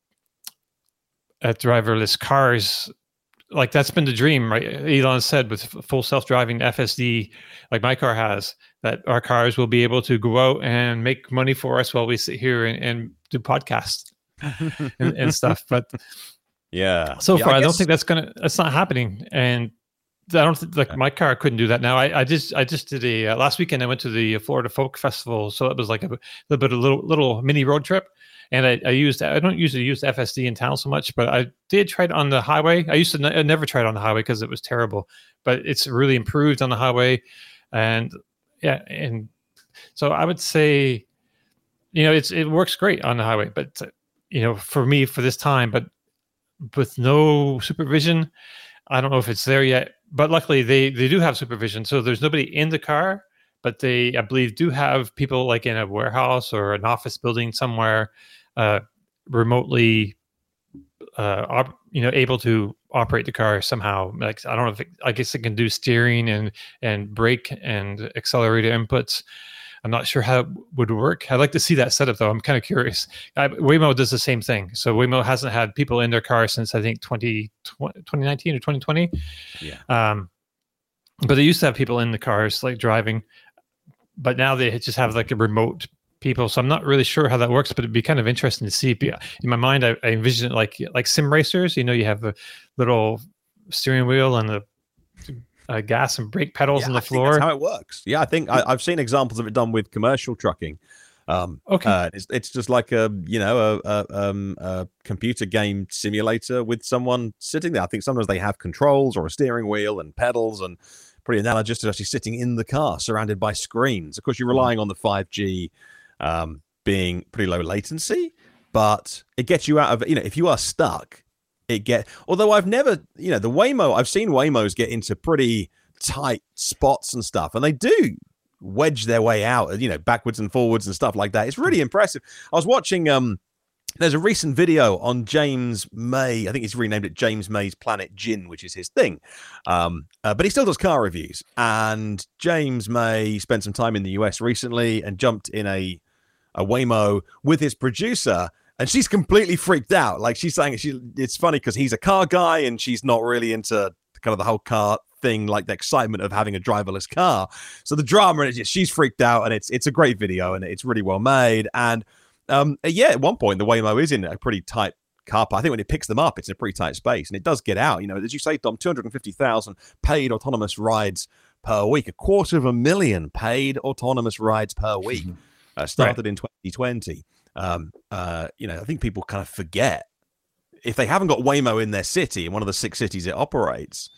at driverless cars? Like that's been the dream, right? Elon said with full self-driving F S D, like my car has, that our cars will be able to go out and make money for us while we sit here and, and do podcasts and, and stuff. But yeah, so yeah, far, I, I don't guess... think that's gonna. That's not happening, and I don't think like my car couldn't do that now. I, I just I just did a uh, last weekend. I went to the Florida Folk Festival, so it was like a little bit of a little little mini road trip. And I, I used, I don't usually use F S D in town so much, but I did try it on the highway. I used to ne- I never tried it on the highway because it was terrible, but it's really improved on the highway. And yeah, and so I would say, you know, it's, it works great on the highway, but, uh, you know, for me, for this time, but with no supervision, I don't know if it's there yet, but luckily they, they do have supervision. So there's nobody in the car, but they, I believe, do have people like in a warehouse or an office building somewhere, uh, remotely, uh, op- you know, able to operate the car somehow. Like, I don't know if it, I guess it can do steering and, and brake and accelerator inputs. I'm not sure how it would work. I'd like to see that setup though. I'm kind of curious. I, Waymo does the same thing. So Waymo hasn't had people in their car since I think twenty, twenty nineteen or twenty twenty. Yeah. Um, but they used to have people in the cars like driving, but now they just have like a remote people. So I'm not really sure how that works, but it'd be kind of interesting to see. In my mind, I, I envision it like like sim racers. You know, you have a little steering wheel and the uh, gas and brake pedals yeah, on the I floor. Think that's how it works. Yeah, I think I, I've seen examples of it done with commercial trucking. Um, okay, uh, it's it's just like a you know a, a, um, a computer game simulator with someone sitting there. I think sometimes they have controls or a steering wheel and pedals and. Pretty analogous to actually sitting in the car surrounded by screens. Of course, you're relying on the five G um, being pretty low latency, but it gets you out of, you know, if you are stuck, it get, although I've never, you know, the Waymo, I've seen Waymos get into pretty tight spots and stuff, and they do wedge their way out, you know, backwards and forwards and stuff like that. It's really impressive. I was watching, um, there's a recent video on James May. I think he's renamed it James May's Planet Gin, which is his thing. Um, uh, but he still does car reviews. And James May spent some time in the U S recently and jumped in a, a Waymo with his producer. And she's completely freaked out. Like she's saying, she, it's funny because he's a car guy and she's not really into kind of the whole car thing, like the excitement of having a driverless car. So the drama, is she's freaked out, and it's it's a great video and it's really well made. And Um, yeah, at one point, the Waymo is in a pretty tight car park. I think when it picks them up, it's in a pretty tight space, and it does get out. You know, as you say, Dom, two hundred fifty thousand paid autonomous rides per week, a quarter of a million paid autonomous rides per week, uh, started right. in twenty twenty. Um, uh, you know, I think people kind of forget, if they haven't got Waymo in their city, in one of the six cities it operates,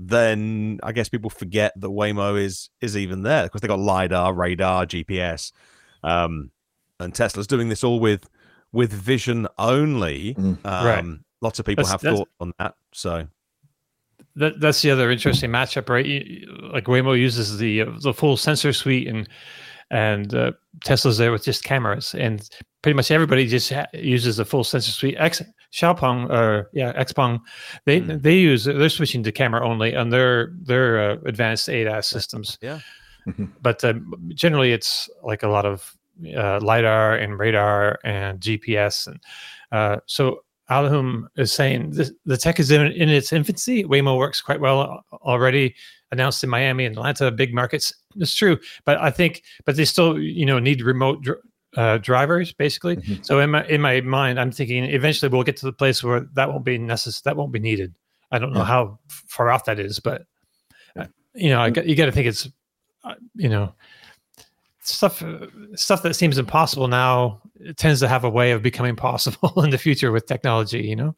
then I guess people forget that Waymo is is even there, because they got LiDAR, radar, G P S. Um, And Tesla's doing this all with with vision only. Mm. Um, right. Lots of people that's, have that's, thought on that. So that, that's the other interesting matchup, right? Like Waymo uses the uh, the full sensor suite, and and uh, Tesla's there with just cameras, and pretty much everybody just ha- uses the full sensor suite. X Xiaopeng, or yeah, Xpeng, they mm. they use they're switching to camera only on their their uh, advanced A D A S systems. Yeah, but uh, generally it's like a lot of Uh, LiDAR and radar and G P S. And uh, so Alhum is saying this, the tech is in, in its infancy. Waymo works quite well already, announced in Miami and Atlanta, big markets. It's true. But I think, but they still, you know, need remote dr- uh, drivers, basically. Mm-hmm. So in my in my mind, I'm thinking eventually we'll get to the place where that won't be necessary. That won't be needed. I don't know yeah. how far off that is, but, uh, you know, I got, you got to think it's, uh, you know, stuff stuff that seems impossible now, it tends to have a way of becoming possible in the future with technology, you know.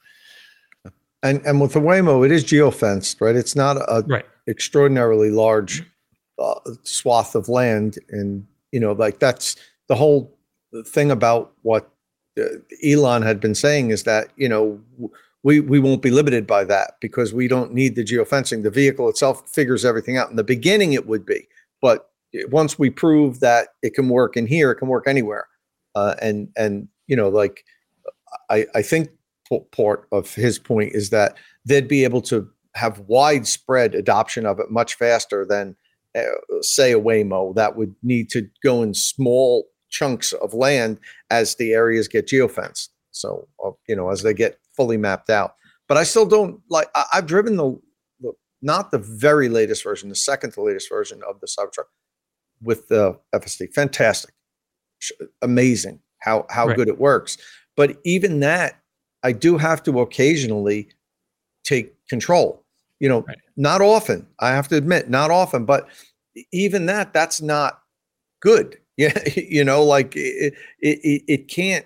And and with the Waymo, it is geofenced, right? It's not a right. extraordinarily large uh, swath of land, and you know, like that's the whole thing about what uh, Elon had been saying is that you know we we won't be limited by that because we don't need the geofencing. The vehicle itself figures everything out. In the beginning, it would be, but once we prove that it can work in here, it can work anywhere. Uh, and and you know, like I I think. Part of his point is that they'd be able to have widespread adoption of it much faster than, uh, say, a Waymo that would need to go in small chunks of land as the areas get geofenced. So, uh, you know, as they get fully mapped out. But I still don't like. I, I've driven the, the not the very latest version, the second to latest version of the Cybertruck with the F S D. Fantastic, amazing how how right. good it works. But even that. I do have to occasionally take control, you know, right. not often, I have to admit, not often, but even that, that's not good. Yeah. You know, like it, it, it can't,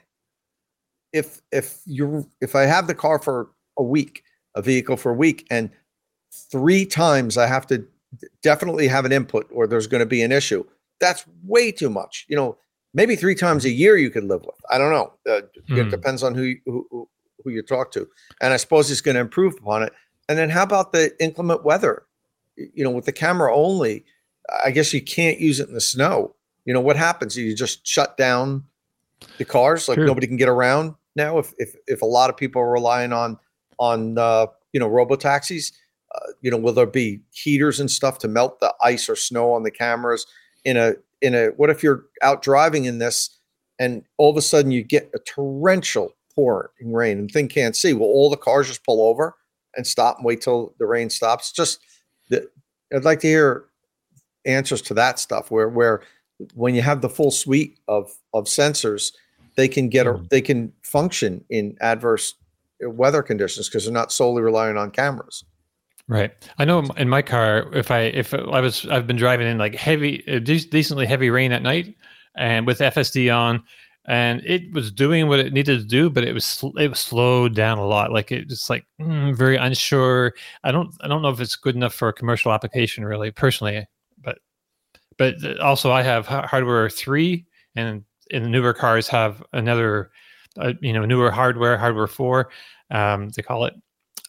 if, if you're, if I have the car for a week, a vehicle for a week, and three times I have to definitely have an input or there's going to be an issue, that's way too much. You know, maybe three times a year you could live with. I don't know. Uh, mm. It depends on who you, who, who you talk to. And I suppose it's going to improve upon it. And then how about the inclement weather? You know, with the camera only, I guess you can't use it in the snow. You know, what happens? You just shut down the cars, like True. Nobody can get around now. If, if, if a lot of people are relying on, on, uh, you know, robo-taxis, uh, you know, will there be heaters and stuff to melt the ice or snow on the cameras in a, in a, what if you're out driving in this and all of a sudden you get a torrential pouring rain and thing can't see? Will all the cars just pull over and stop and wait till the rain stops? Just the, I'd like to hear answers to that stuff where, where when you have the full suite of, of sensors, they can get, a, they can function in adverse weather conditions because they're not solely relying on cameras. Right. I know in my car, if I, if I was, I've been driving in like heavy, decently heavy rain at night and with F S D on, and it was doing what it needed to do, but it was it was slowed down a lot. Like it was like mm, very unsure. I don't I don't know if it's good enough for a commercial application, really, personally. But but also I have hardware three, and in the newer cars have another, uh, you know, newer hardware, hardware four, um, they call it.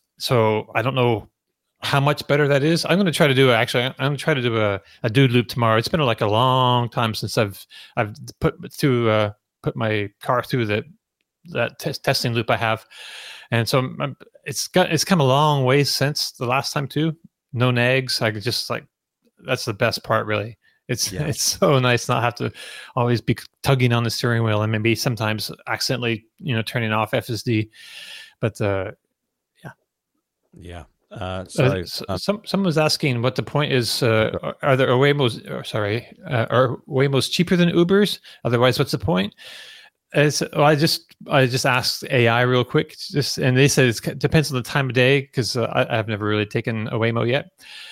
So I don't know how much better that is. I'm going to try to do actually. I'm going to try to do a, a dude loop tomorrow. It's been like a long time since I've I've put through. Uh, put my car through the that t- testing loop I have, and so I'm, it's got it's come a long way since the last time too. No nags. I could just like that's the best part really. It's yeah. it's so nice not have to always be tugging on the steering wheel and maybe sometimes accidentally you know turning off F S D. But uh, yeah, yeah. Uh, so, uh, uh, some someone was asking what the point is. Uh, are there Waymos? Or, sorry, uh, are Waymos cheaper than Ubers? Otherwise, what's the point? It's, well, I just I just asked A I real quick, just and they said it depends on the time of day because uh, I, I've never really taken a Waymo yet.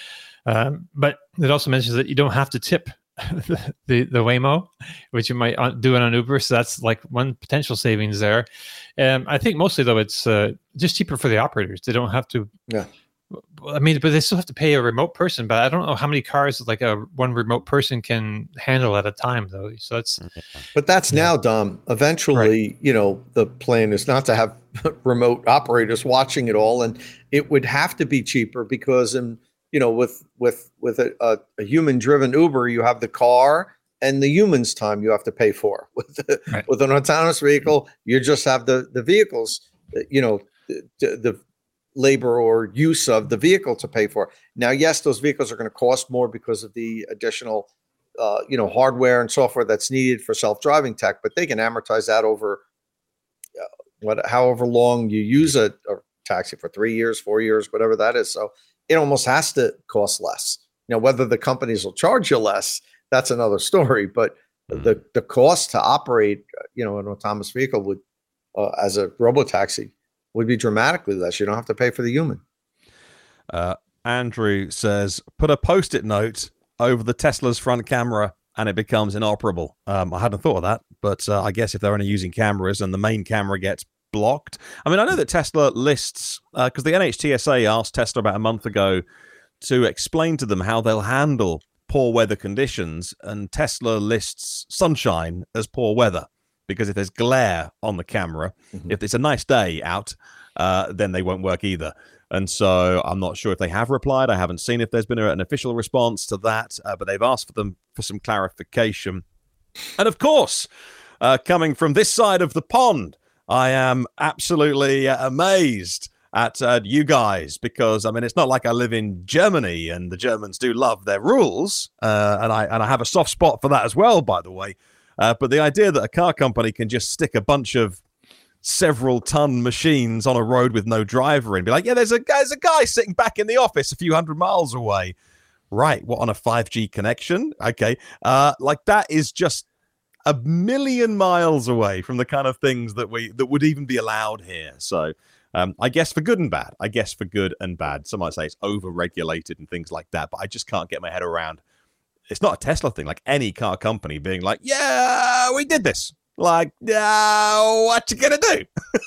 Um, but it also mentions that you don't have to tip the, the the Waymo, which you might do it on Uber. So that's like one potential savings there. Um, I think mostly though it's uh, just cheaper for the operators. They don't have to. Yeah. I mean, but they still have to pay a remote person. But I don't know how many cars like a one remote person can handle at a time, though. So that's. But that's yeah. now, Dom. Eventually, right. you know, the plan is not to have remote operators watching it all, and it would have to be cheaper because, um, you know, with with with a, a, a human-driven Uber, you have the car and the human's time you have to pay for. With the, right. with an autonomous vehicle, you just have the the vehicles, you know, the, the labor or use of the vehicle to pay for. Now, yes, those vehicles are going to cost more because of the additional, uh, you know, hardware and software that's needed for self-driving tech, but they can amortize that over uh, what, however long you use a, a taxi for three years, four years, whatever that is. So it almost has to cost less. You know, whether the companies will charge you less, that's another story. But mm-hmm. the the cost to operate, you know, an autonomous vehicle would, uh, as a robotaxi, would be dramatically less. You don't have to pay for the human. Uh, Andrew says, put a post-it note over the Tesla's front camera and it becomes inoperable. Um, I hadn't thought of that, but uh, I guess if they're only using cameras and the main camera gets blocked. I mean, I know that Tesla lists, because uh, the N H T S A asked Tesla about a month ago to explain to them how they'll handle poor weather conditions, and Tesla lists sunshine as poor weather, because if there's glare on the camera, mm-hmm. if it's a nice day out, uh, then they won't work either. And so I'm not sure if they have replied. I haven't seen if there's been a, an official response to that, uh, but they've asked for them for some clarification. And of course, uh, coming from this side of the pond, I am absolutely uh, amazed at uh, you guys, because I mean, it's not like I live in Germany, and the Germans do love their rules, uh, and I and I have a soft spot for that as well, by the way. Uh, but the idea that a car company can just stick a bunch of several ton machines on a road with no driver in, be like, yeah, there's a there's a guy sitting back in the office a few hundred miles away, right? What, on a five G connection? Okay, uh, like that is just a million miles away from the kind of things that we that would even be allowed here. So. Um, I guess for good and bad. I guess for good and bad. Some might say it's over-regulated and things like that, but I just can't get my head around. It's not a Tesla thing, like any car company being like, yeah, we did this. Like, uh, what you gonna do?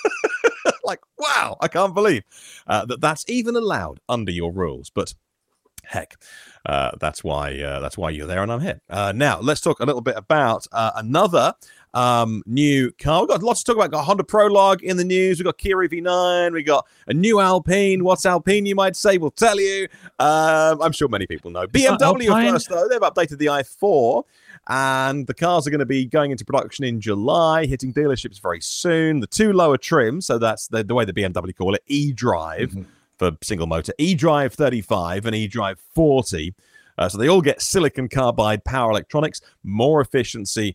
Like, wow, I can't believe uh, that that's even allowed under your rules. But heck, uh, that's why uh, that's why you're there and I'm here. Uh, now, let's talk a little bit about uh, another um, new car. We've got lots to talk about. We've got Honda Prologue in the news. We've got Kia E V nine. We got a new Alpine. What's Alpine, you might say? We'll tell you. Um, I'm sure many people know. B M W first, though. They've updated the i four. And the cars are going to be going into production in July, hitting dealerships very soon. The two lower trims, so that's the, the way the B M W call it, eDrive mm-hmm. for single motor, eDrive thirty-five and eDrive forty. Uh, so they all get silicon carbide power electronics, more efficiency,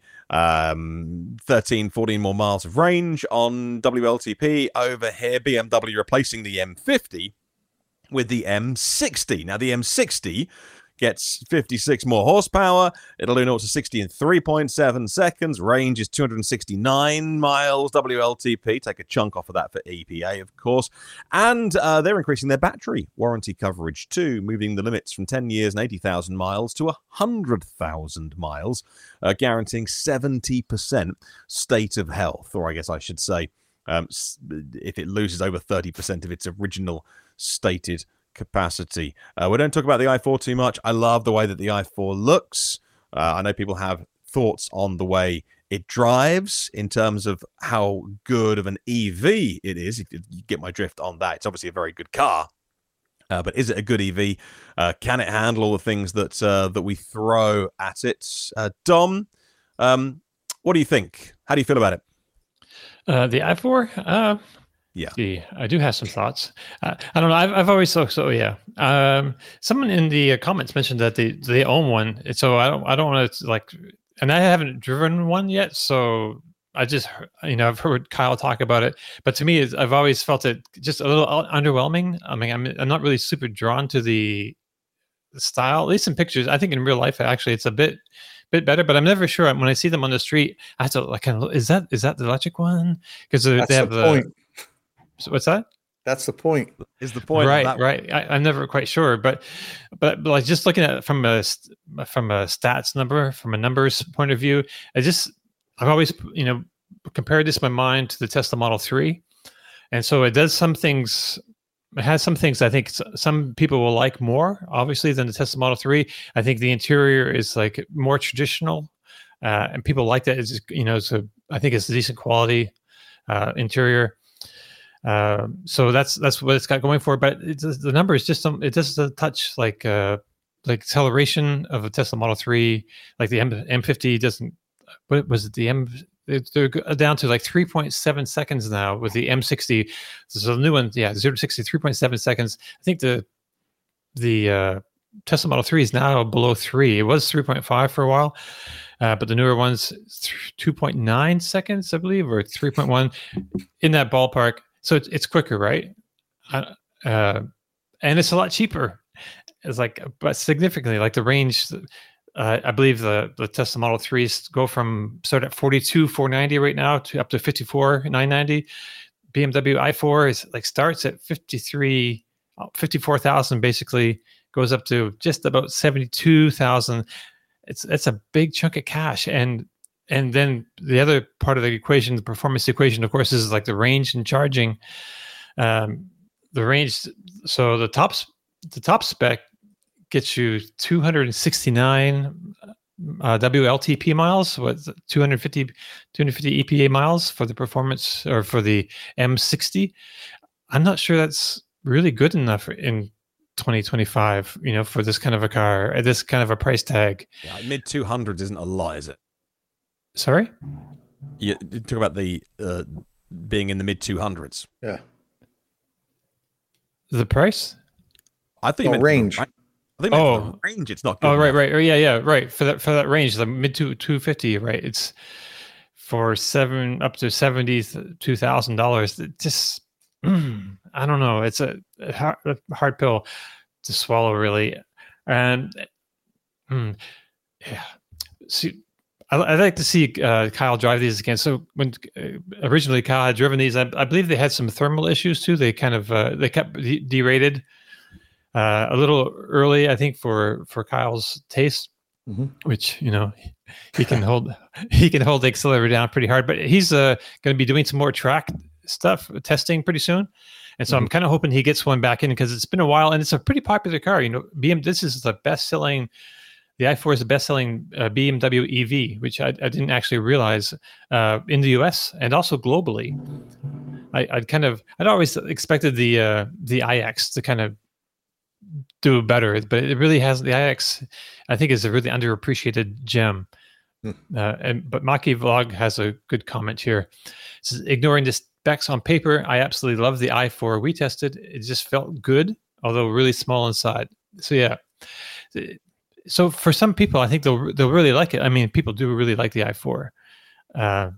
um, thirteen, fourteen more miles of range on W L T P. Over here, B M W replacing the M fifty with the M sixty. Now, the M sixty gets fifty-six more horsepower. It'll do zero to sixty in three point seven seconds. Range is two hundred sixty-nine miles W L T P. Take a chunk off of that for E P A, of course. And uh, they're increasing their battery warranty coverage too, moving the limits from ten years and eighty thousand miles to one hundred thousand miles, uh, guaranteeing seventy percent state of health, or I guess I should say, um, if it loses over thirty percent of its original stated capacity. Uh, we don't talk about the i four too much. I love the way that the i four looks. Uh, I know people have thoughts on the way it drives in terms of how good of an E V it is. If you get my drift on that, it's obviously a very good car. Uh, but is it a good E V? Uh, can it handle all the things that uh, that we throw at it? Uh, Dom, um, what do you think? How do you feel about it? Uh, the i four? Uh, Yeah, See, I do have some thoughts. Uh, I don't know. I've, I've always so so yeah. Um, someone in the uh, comments mentioned that they, they own one, so I don't I don't want to like, and I haven't driven one yet. So I just you know I've heard Kyle talk about it, but to me, it's, I've always felt it just a little underwhelming. I mean, I'm I'm not really super drawn to the, the style, at least in pictures. I think in real life, actually, it's a bit. bit better, but I'm never sure when I see them on the street. I have to like, kind of, is that is that the electric one? Because they have the the. Point. So what's that? That's the point. Is the point? Right, that right. I, I'm never quite sure, but, but but like just looking at it from a from a stats number, from a numbers point of view, I just I've always you know compared this in my mind to the Tesla Model three, and so it does some things. It has some things I think some people will like more, obviously, than the Tesla Model three. I think the interior is like more traditional, uh, and people like that. It's you know, so I think it's a decent quality uh, interior. Uh, so that's that's what it's got going for. But it's, the number is just some. It doesn't touch like uh, like acceleration of a Tesla Model three. Like the M M50 doesn't. What was it? The M. They're down to like three point seven seconds now with the M sixty. So the new one, yeah, zero to sixty, three point seven seconds. I think the the uh, Tesla Model three is now below three. It was three point five for a while, uh, but the newer one's two point nine seconds, I believe, or three point one, in that ballpark. So it's, it's quicker, right? Uh, uh, and it's a lot cheaper. It's like, but significantly, like the range. Uh, I believe the, the Tesla Model threes go from start at forty-two four ninety right now to up to fifty-four nine ninety. B M W i four is like starts at fifty-three, fifty-four thousand basically, goes up to just about seventy-two thousand. it's it's a big chunk of cash. And and then the other part of the equation, the performance equation, of course, is like the range and charging. Um, the range, so the top the top spec gets you two hundred sixty-nine uh, W L T P miles, what two hundred fifty, two hundred fifty E P A miles for the performance, or for the M sixty. I'm not sure that's really good enough in twenty twenty-five, you know, for this kind of a car, at this kind of a price tag. Yeah, mid two hundreds isn't a lot, is it? Sorry? You talk about the uh, being in the mid two hundreds. Yeah. The price? I think oh, range. I think oh, range. It's not good. Oh, right, enough. right. Oh, yeah, yeah, right. For that, for that range, the mid two two fifty, right? It's for seven up to seventy two thousand dollars. It just, mm, I don't know. It's a, a, hard, a hard pill to swallow, really. And mm, yeah, see, I, I'd like to see uh, Kyle drive these again. So when uh, originally Kyle had driven these, I, I believe they had some thermal issues too. They kind of uh, they kept de- derated uh, a little early, I think, for for Kyle's taste. Mm-hmm. Which, you know, he can hold he can hold the accelerator down pretty hard. But he's uh, going to be doing some more track stuff testing pretty soon. And so mm-hmm. I'm kind of hoping he gets one back in, because it's been a while and it's a pretty popular car. You know, B M. This is the best selling. The i four is the best-selling uh, B M W E V, which I, I didn't actually realize uh, in the U S and also globally. I, I'd kind of, I'd always expected the uh, the iX to kind of do better, but it really has. The iX, I think, is a really underappreciated gem. Hmm. Uh, and but Maki Vlog has a good comment here. It says, ignoring the specs on paper, I absolutely love the i four we tested. It just felt good, although really small inside. So yeah. So for some people, I think they'll they'll really like it. I mean, people do really like the i four. Uh,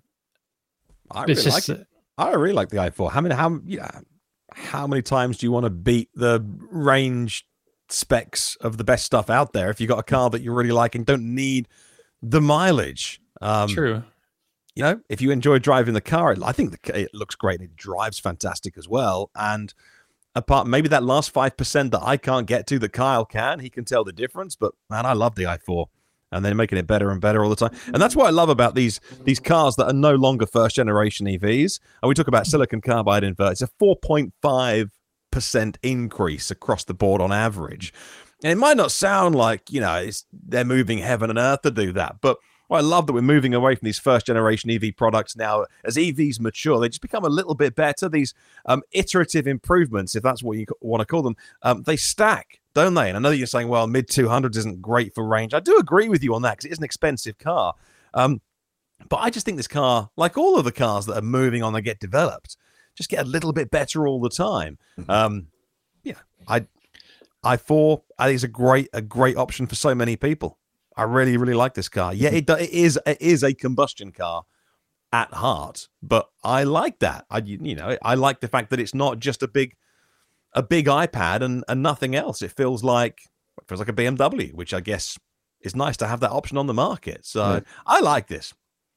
I really just, like it. I really like the i four. How many how yeah, how many times do you want to beat the range specs of the best stuff out there if you got a car that you really like and don't need the mileage? Um, True. You know, if you enjoy driving the car, I think the, it looks great. It drives fantastic as well, and apart maybe that last five percent that I can't get to that Kyle can, he can tell the difference. But man, I love the i four, and they're making it better and better all the time. And that's what I love about these these cars that are no longer first generation E Vs. And we talk about silicon carbide inverters. It's a four point five percent increase across the board on average. And it might not sound like, you know, it's, they're moving heaven and earth to do that, but well, I love that we're moving away from these first generation E V products now. As E Vs mature, they just become a little bit better. These um, iterative improvements, if that's what you want to call them, um, they stack, don't they? And I know that you're saying, well, mid two hundreds isn't great for range. I do agree with you on that, because it is an expensive car. Um, but I just think this car, like all of the cars that are moving on and get developed, just get a little bit better all the time. Mm-hmm. Um, yeah, I, i four, I think it's a great, a great option for so many people. I really, really like this car. Yeah, it, it is it is a combustion car at heart, but I like that. I you know I like the fact that it's not just a big a big iPad and, and nothing else. It feels like it feels like a B M W, which I guess is nice to have that option on the market. So yeah. I like this.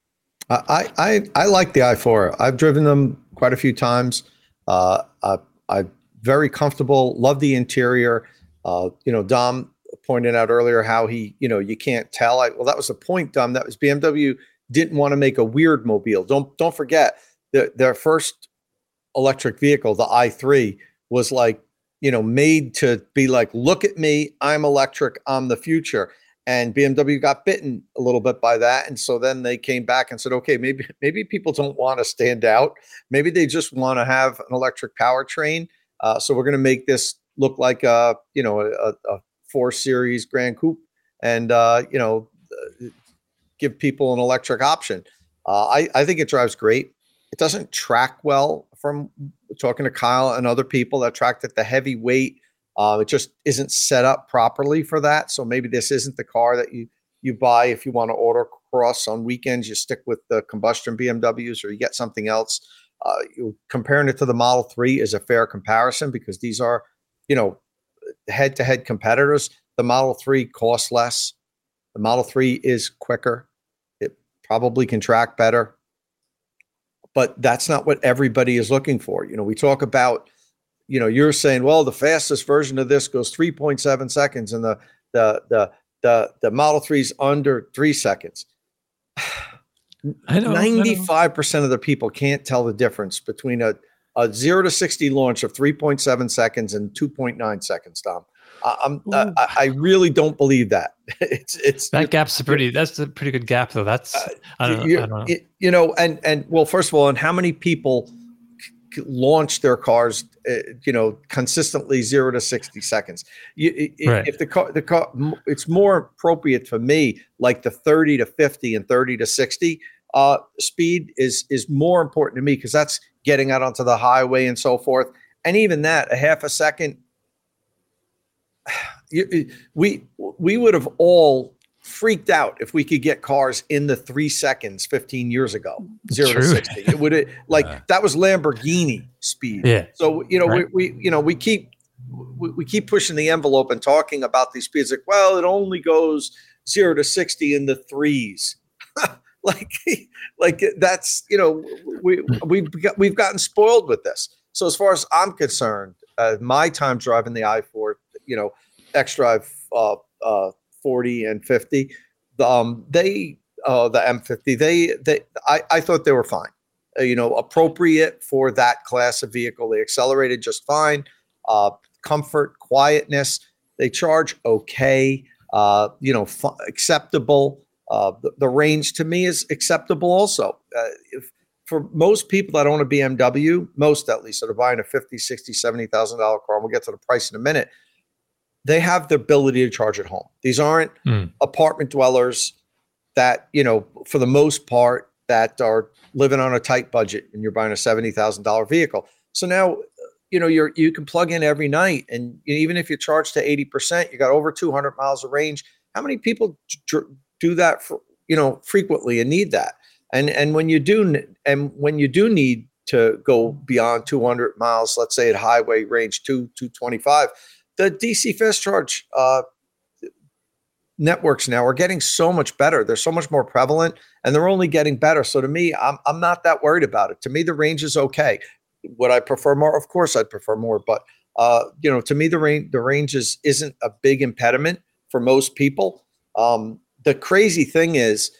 I, I I like the i four. I've driven them quite a few times. Uh, I, I'm very comfortable. Love the interior. Uh, you know, Dom pointed out earlier how he, you know, you can't tell. I, well, that was the point, Dom. That was B M W didn't want to make a weird mobile. Don't don't forget that their first electric vehicle, the i three, was like, you know, made to be like, look at me, I'm electric, I'm the future. And B M W got bitten a little bit by that, and so then they came back and said, okay, maybe maybe people don't want to stand out. Maybe they just want to have an electric powertrain. Uh, so we're going to make this look like a, you know, a, a four series Grand Coupe, and uh, you know, uh, give people an electric option. Uh, I, I think it drives great. It doesn't track well, from talking to Kyle and other people that tracked it. The heavy weight, uh, it just isn't set up properly for that. So maybe this isn't the car that you you buy if you want to autocross on weekends. You stick with the combustion B M Ws, or you get something else. Uh, you, comparing it to the Model three is a fair comparison, because these are, you know, head-to-head competitors. The Model three costs less. The Model three is quicker. It probably can track better. But that's not what everybody is looking for. You know, we talk about, you know, you're saying, well, the fastest version of this goes three point seven seconds, and the the the the the Model three's under three seconds. I know ninety-five percent of the people can't tell the difference between a, a zero to sixty launch of three point seven seconds and two point nine seconds, Tom. I, I'm, I, I really don't believe that. It's it's that gap's a pretty. That's a pretty good gap, though. That's uh, I, don't know, I don't know. You, you know, and and well, first of all, and how many people c- launch their cars, uh, you know, consistently zero to sixty seconds? You, right. If the car, the car, it's more appropriate for me, like the thirty to fifty and thirty to sixty uh, speed is is more important to me because that's getting out onto the highway and so forth. And even that, a half a second. We we would have all freaked out if we could get cars in the three seconds fifteen years ago, zero True. to sixty. It would like uh, that was Lamborghini speed. Yeah. So you know right. we, we you know we keep we, we keep pushing the envelope and talking about these speeds. Like, well, it only goes zero to sixty in the threes. like like that's you know we we've got, we've gotten spoiled with this. So as far as I'm concerned, uh, my time driving the I four, you know. X-Drive uh, uh, forty and fifty, um, they uh, the M fifty, they they I, I thought they were fine, uh, you know, appropriate for that class of vehicle. They accelerated just fine, uh, comfort, quietness. They charge okay, uh, you know, f- acceptable. Uh, the, the range to me is acceptable also. Uh, if for most people that own a B M W, most at least that are buying a fifty, sixty, seventy thousand dollar car, and we'll get to the price in a minute. They have the ability to charge at home. These aren't mm. apartment dwellers that, you know, for the most part, that are living on a tight budget and you're buying a seventy thousand dollars vehicle. So now, you know, you're, you can plug in every night. And even if you charge to eighty percent, you got over two hundred miles of range. How many people dr- do that, for, you know, frequently and need that? And, and when you do, and when you do need to go beyond two hundred miles, let's say at highway range two, two twenty-five, the D C fast charge uh, networks now are getting so much better. They're so much more prevalent, and they're only getting better. So to me, I'm I'm not that worried about it. To me, the range is okay. Would I prefer more? Of course, I'd prefer more. But uh, you know, to me, the range the range is isn't a big impediment for most people. Um, the crazy thing is,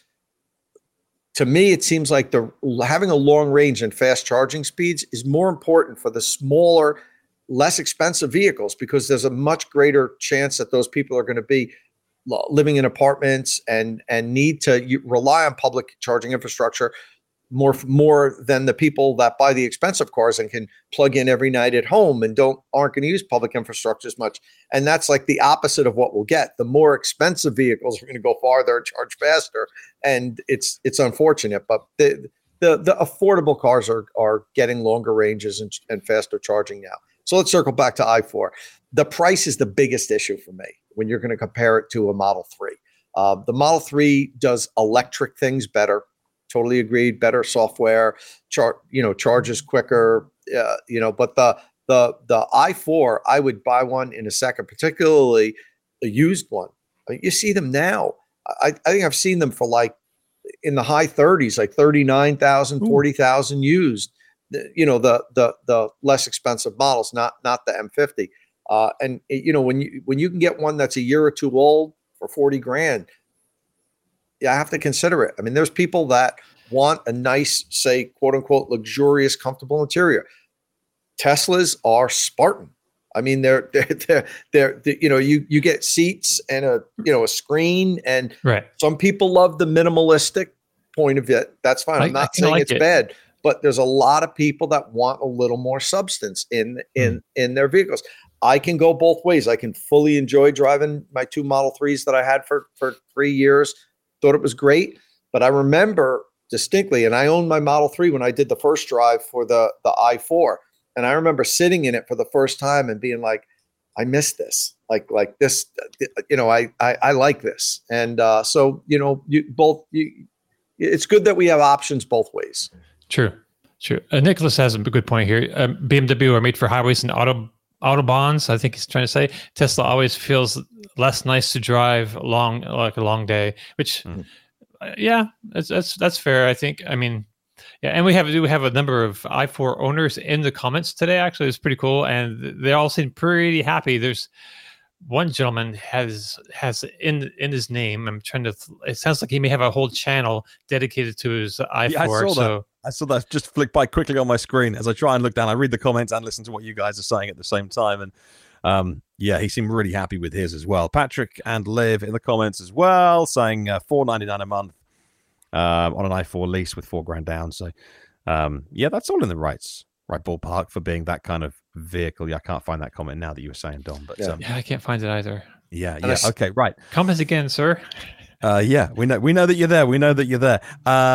to me, it seems like the having a long range and fast charging speeds is more important for the smaller, less expensive vehicles, because there's a much greater chance that those people are going to be living in apartments and and need to rely on public charging infrastructure more more than the people that buy the expensive cars and can plug in every night at home and don't aren't going to use public infrastructure as much. And that's like the opposite of what we'll get. The more expensive vehicles are going to go farther and charge faster, and it's it's unfortunate, but the the, the affordable cars are are getting longer ranges and, and faster charging now. So let's circle back to I four. The price is the biggest issue for me when you're going to compare it to a Model three. Uh, the Model three does electric things better. Totally agreed. Better software, char- you know, charges quicker. Uh, you know, but the the the I four, I would buy one in a second, particularly a used one. I mean, you see them now. I, I think I've seen them for like in the high thirties, like thirty-nine thousand, forty thousand used. You know, the the the less expensive models, not not the M fifty. Uh, and you know, when you when you can get one that's a year or two old for forty grand, yeah, I have to consider it. I mean, there's people that want a nice, say, quote unquote, luxurious, comfortable interior. Teslas are Spartan. I mean, they're they're they're, they're, they're you know, you you get seats and a you know a screen, and right. Some people love the minimalistic point of it. That's fine. I'm I, not I saying like it's it. bad. But there's a lot of people that want a little more substance in in mm. in their vehicles. I can go both ways. I can fully enjoy driving my two Model threes that I had for, for three years. Thought it was great. But I remember distinctly, and I owned my Model three when I did the first drive for the, the I four. And I remember sitting in it for the first time and being like, I miss this. Like like this, you know, I I, I like this. And uh, so, you know, you both. You, it's good that we have options both ways. True, true. Uh, Nicholas has a good point here. Um, B M W are made for highways and auto autobahns. I think he's trying to say Tesla always feels less nice to drive long, like a long day. Which, mm. uh, yeah, that's that's that's fair. I think. I mean, yeah, and we have we have a number of I four owners in the comments today. Actually, it's pretty cool, and they all seem pretty happy. There's one gentleman has has in in his name. I'm trying to. It sounds like he may have a whole channel dedicated to his i four. Yeah, I saw so. that. I saw that just flick by quickly on my screen as I try and look down. I read the comments and listen to what you guys are saying at the same time. And um, yeah, he seemed really happy with his as well. Patrick and Liv in the comments as well, saying uh, four ninety-nine a month uh, on an i four lease with four grand down. So um, yeah, that's all in the rights, right ballpark for being that kind of vehicle. Yeah, I can't find that comment now that you were saying, Dom. But yeah, um, yeah I can't find it either. Yeah, yeah. Okay, right. Comment again, sir. Uh, yeah, we know we know that you're there. We know that you're there.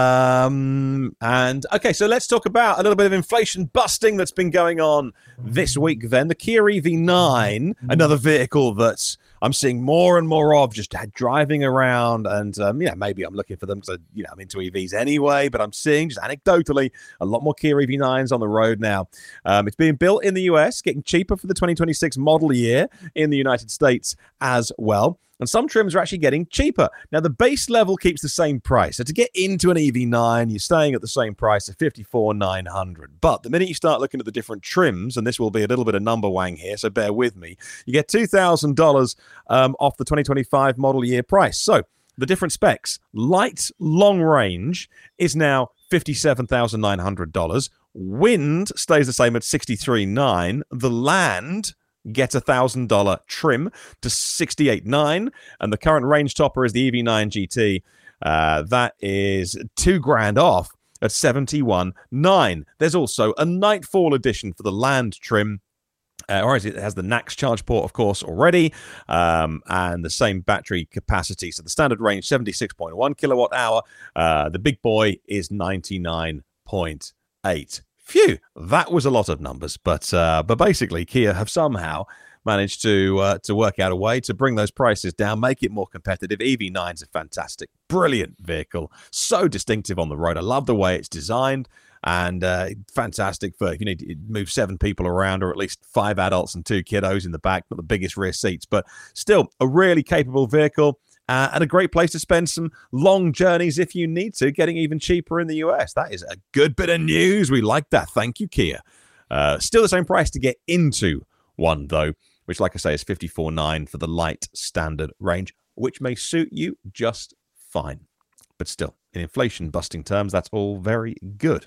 Um, and okay, so let's talk about a little bit of inflation busting that's been going on this week. Then the Kia E V nine, another vehicle that's I'm seeing more and more of, just driving around, and um, yeah, maybe I'm looking for them because you know I'm into E Vs anyway. But I'm seeing just anecdotally a lot more Kia E V nines on the road now. Um, it's being built in the U S, getting cheaper for the twenty twenty-six model year in the United States as well. And some trims are actually getting cheaper. Now, the base level keeps the same price. So to get into an E V nine, you're staying at the same price of fifty-four thousand nine hundred dollars. But the minute you start looking at the different trims, and this will be a little bit of number wang here, so bear with me, you get two thousand dollars um, off the twenty twenty-five model year price. So the different specs, light long range is now fifty-seven thousand nine hundred dollars. Wind stays the same at sixty-three thousand nine hundred dollars. The Land gets a one thousand dollars trim to sixty-eight thousand nine hundred dollars, and the current range topper is the E V nine G T. Uh, that is two grand off at seventy-one thousand nine hundred dollars. There's also a Nightfall edition for the Land trim. Uh, or it has the N A C S charge port, of course, already, um, and the same battery capacity. So the standard range, seventy-six point one kilowatt hour. Uh, the big boy is ninety-nine point eight. Phew, that was a lot of numbers, but uh, but basically, Kia have somehow managed to uh, to work out a way to bring those prices down, make it more competitive. E V nine's a fantastic, brilliant vehicle, so distinctive on the road. I love the way it's designed, and uh, fantastic for if you need to move seven people around, or at least five adults and two kiddos in the back, not the biggest rear seats, but still a really capable vehicle. Uh, and a great place to spend some long journeys if you need to, getting even cheaper in the U S. That is a good bit of news. We like that. Thank you, Kia. Uh, still the same price to get into one, though, which, like I say, is fifty-four thousand nine hundred dollars for the light standard range, which may suit you just fine. But still, in inflation-busting terms, that's all very good.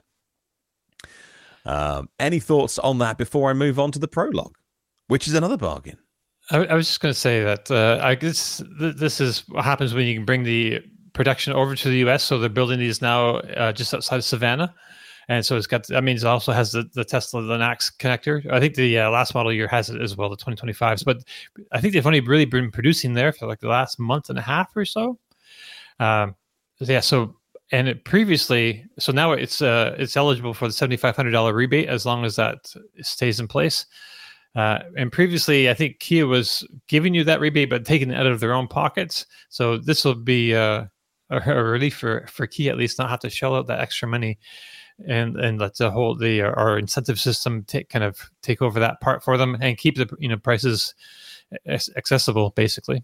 Um, any thoughts on that before I move on to the Prologue, which is another bargain? I, I was just going to say that uh, I guess th- this is what happens when you can bring the production over to the U S. So they're building these now uh, just outside of Savannah, and so it's got. I mean, it also has the, the Tesla the N A C S connector. I think the uh, last model year has it as well, the twenty twenty-fives. But I think they've only really been producing there for like the last month and a half or so. Um, yeah. So and it previously, so now it's uh, it's eligible for the seventy-five hundred dollars rebate as long as that stays in place. Uh, and previously, I think Kia was giving you that rebate, but taking it out of their own pockets. So this will be uh, a, a relief for, for Kia, at least not have to shell out that extra money, and and let the whole the our incentive system take kind of take over that part for them and keep the you know prices accessible, basically.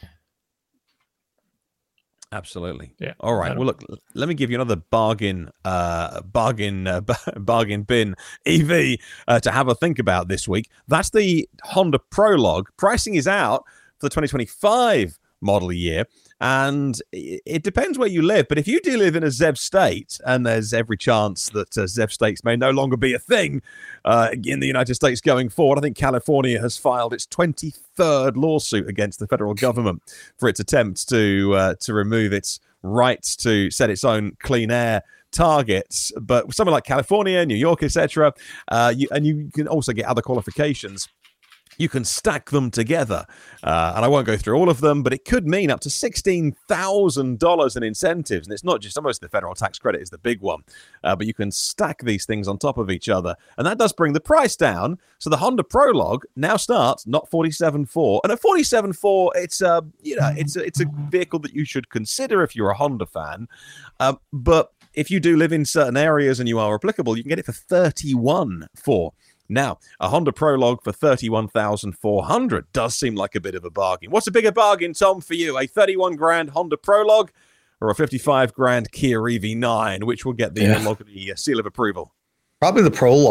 Absolutely. Yeah. All right. Well, look, let me give you another bargain, uh, bargain, uh, bargain bin E V uh, to have a think about this week. That's the Honda Prologue. Pricing is out for the twenty twenty-five model year, and it depends where you live. But if you do live in a Z E V state, and there's every chance that uh, Z E V states may no longer be a thing uh, in the United States going forward, I think California has filed its twenty-third lawsuit against the federal government for its attempts to uh, to remove its rights to set its own clean air targets. But somewhere like California, New York, et cetera, uh, you, and you can also get other qualifications. You can stack them together, uh, and I won't go through all of them, but it could mean up to sixteen thousand dollars in incentives, and it's not just, almost the federal tax credit is the big one, uh, but you can stack these things on top of each other, and that does bring the price down. So the Honda Prologue now starts not forty-seven thousand four hundred dollars, and at forty-seven thousand four hundred dollars, it's a you know it's a, it's a vehicle that you should consider if you're a Honda fan, um, but if you do live in certain areas and you are applicable, you can get it for thirty-one thousand four hundred dollars. Now, a Honda Prologue for thirty-one thousand four hundred dollars does seem like a bit of a bargain. What's a bigger bargain, Tom, for you? A thirty-one grand Honda Prologue or a fifty-five grand Kia E V nine, which will get the, yeah. uh, the seal of approval? Probably the Prologue.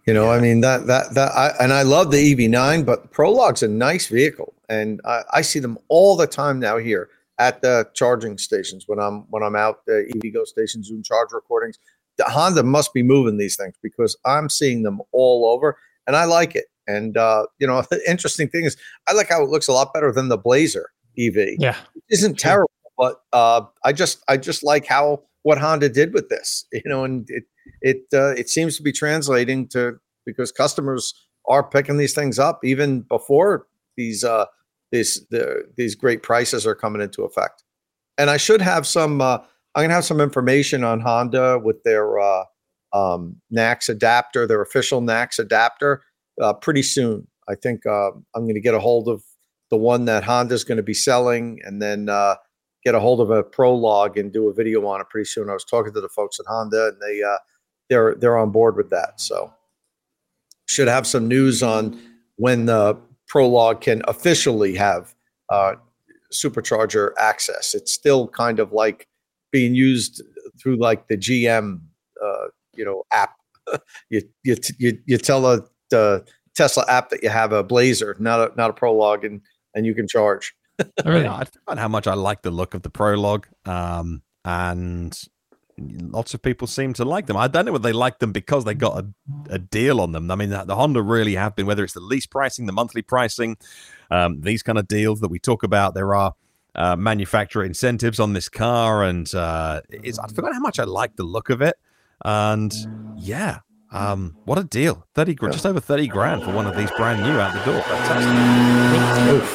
You know, Yeah. I mean, that, that, that, I, and I love the E V nine, but Prologue's a nice vehicle. And I, I see them all the time now here at the charging stations when I'm, when I'm out, the EVgo stations doing charge recordings. The Honda must be moving these things because I'm seeing them all over and I like it. And, uh, you know, the interesting thing is I like how it looks a lot better than the Blazer E V. Yeah. It isn't Sure. terrible, but uh, I just, I just like how, what Honda did with this, you know, and it, it, uh, it seems to be translating to, because customers are picking these things up even before these, uh, these, the, these great prices are coming into effect. And I should have some, uh, I'm going to have some information on Honda with their uh, um, N A C S adapter, their official N A C S adapter, uh, pretty soon. I think uh, I'm going to get a hold of the one that Honda's going to be selling and then uh, get a hold of a Prologue and do a video on it pretty soon. I was talking to the folks at Honda and they, uh, they're, they're on board with that. So should have some news on when the Prologue can officially have uh, supercharger access. It's still kind of like being used through like the G M, uh, you know, app. you, you you you tell a the Tesla app that you have a Blazer, not a not a Prologue, and and you can charge. Really? I found how much I like the look of the Prologue, um, and lots of people seem to like them. I don't know whether they like them because they got a, a deal on them. I mean, the, the Honda really have been, whether it's the lease pricing, the monthly pricing, um, these kind of deals that we talk about. There are Uh, manufacturer incentives on this car, and uh, it's, I forgot how much I like the look of it. And yeah, um, what a deal! Thirty, grand, just over thirty grand for one of these brand new out the door. Fantastic.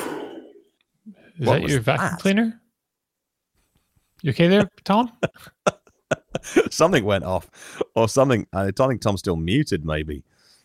Is What that was your vacuum that? cleaner? You okay there, Tom? Something went off, or something. I don't think Tom's still muted. Maybe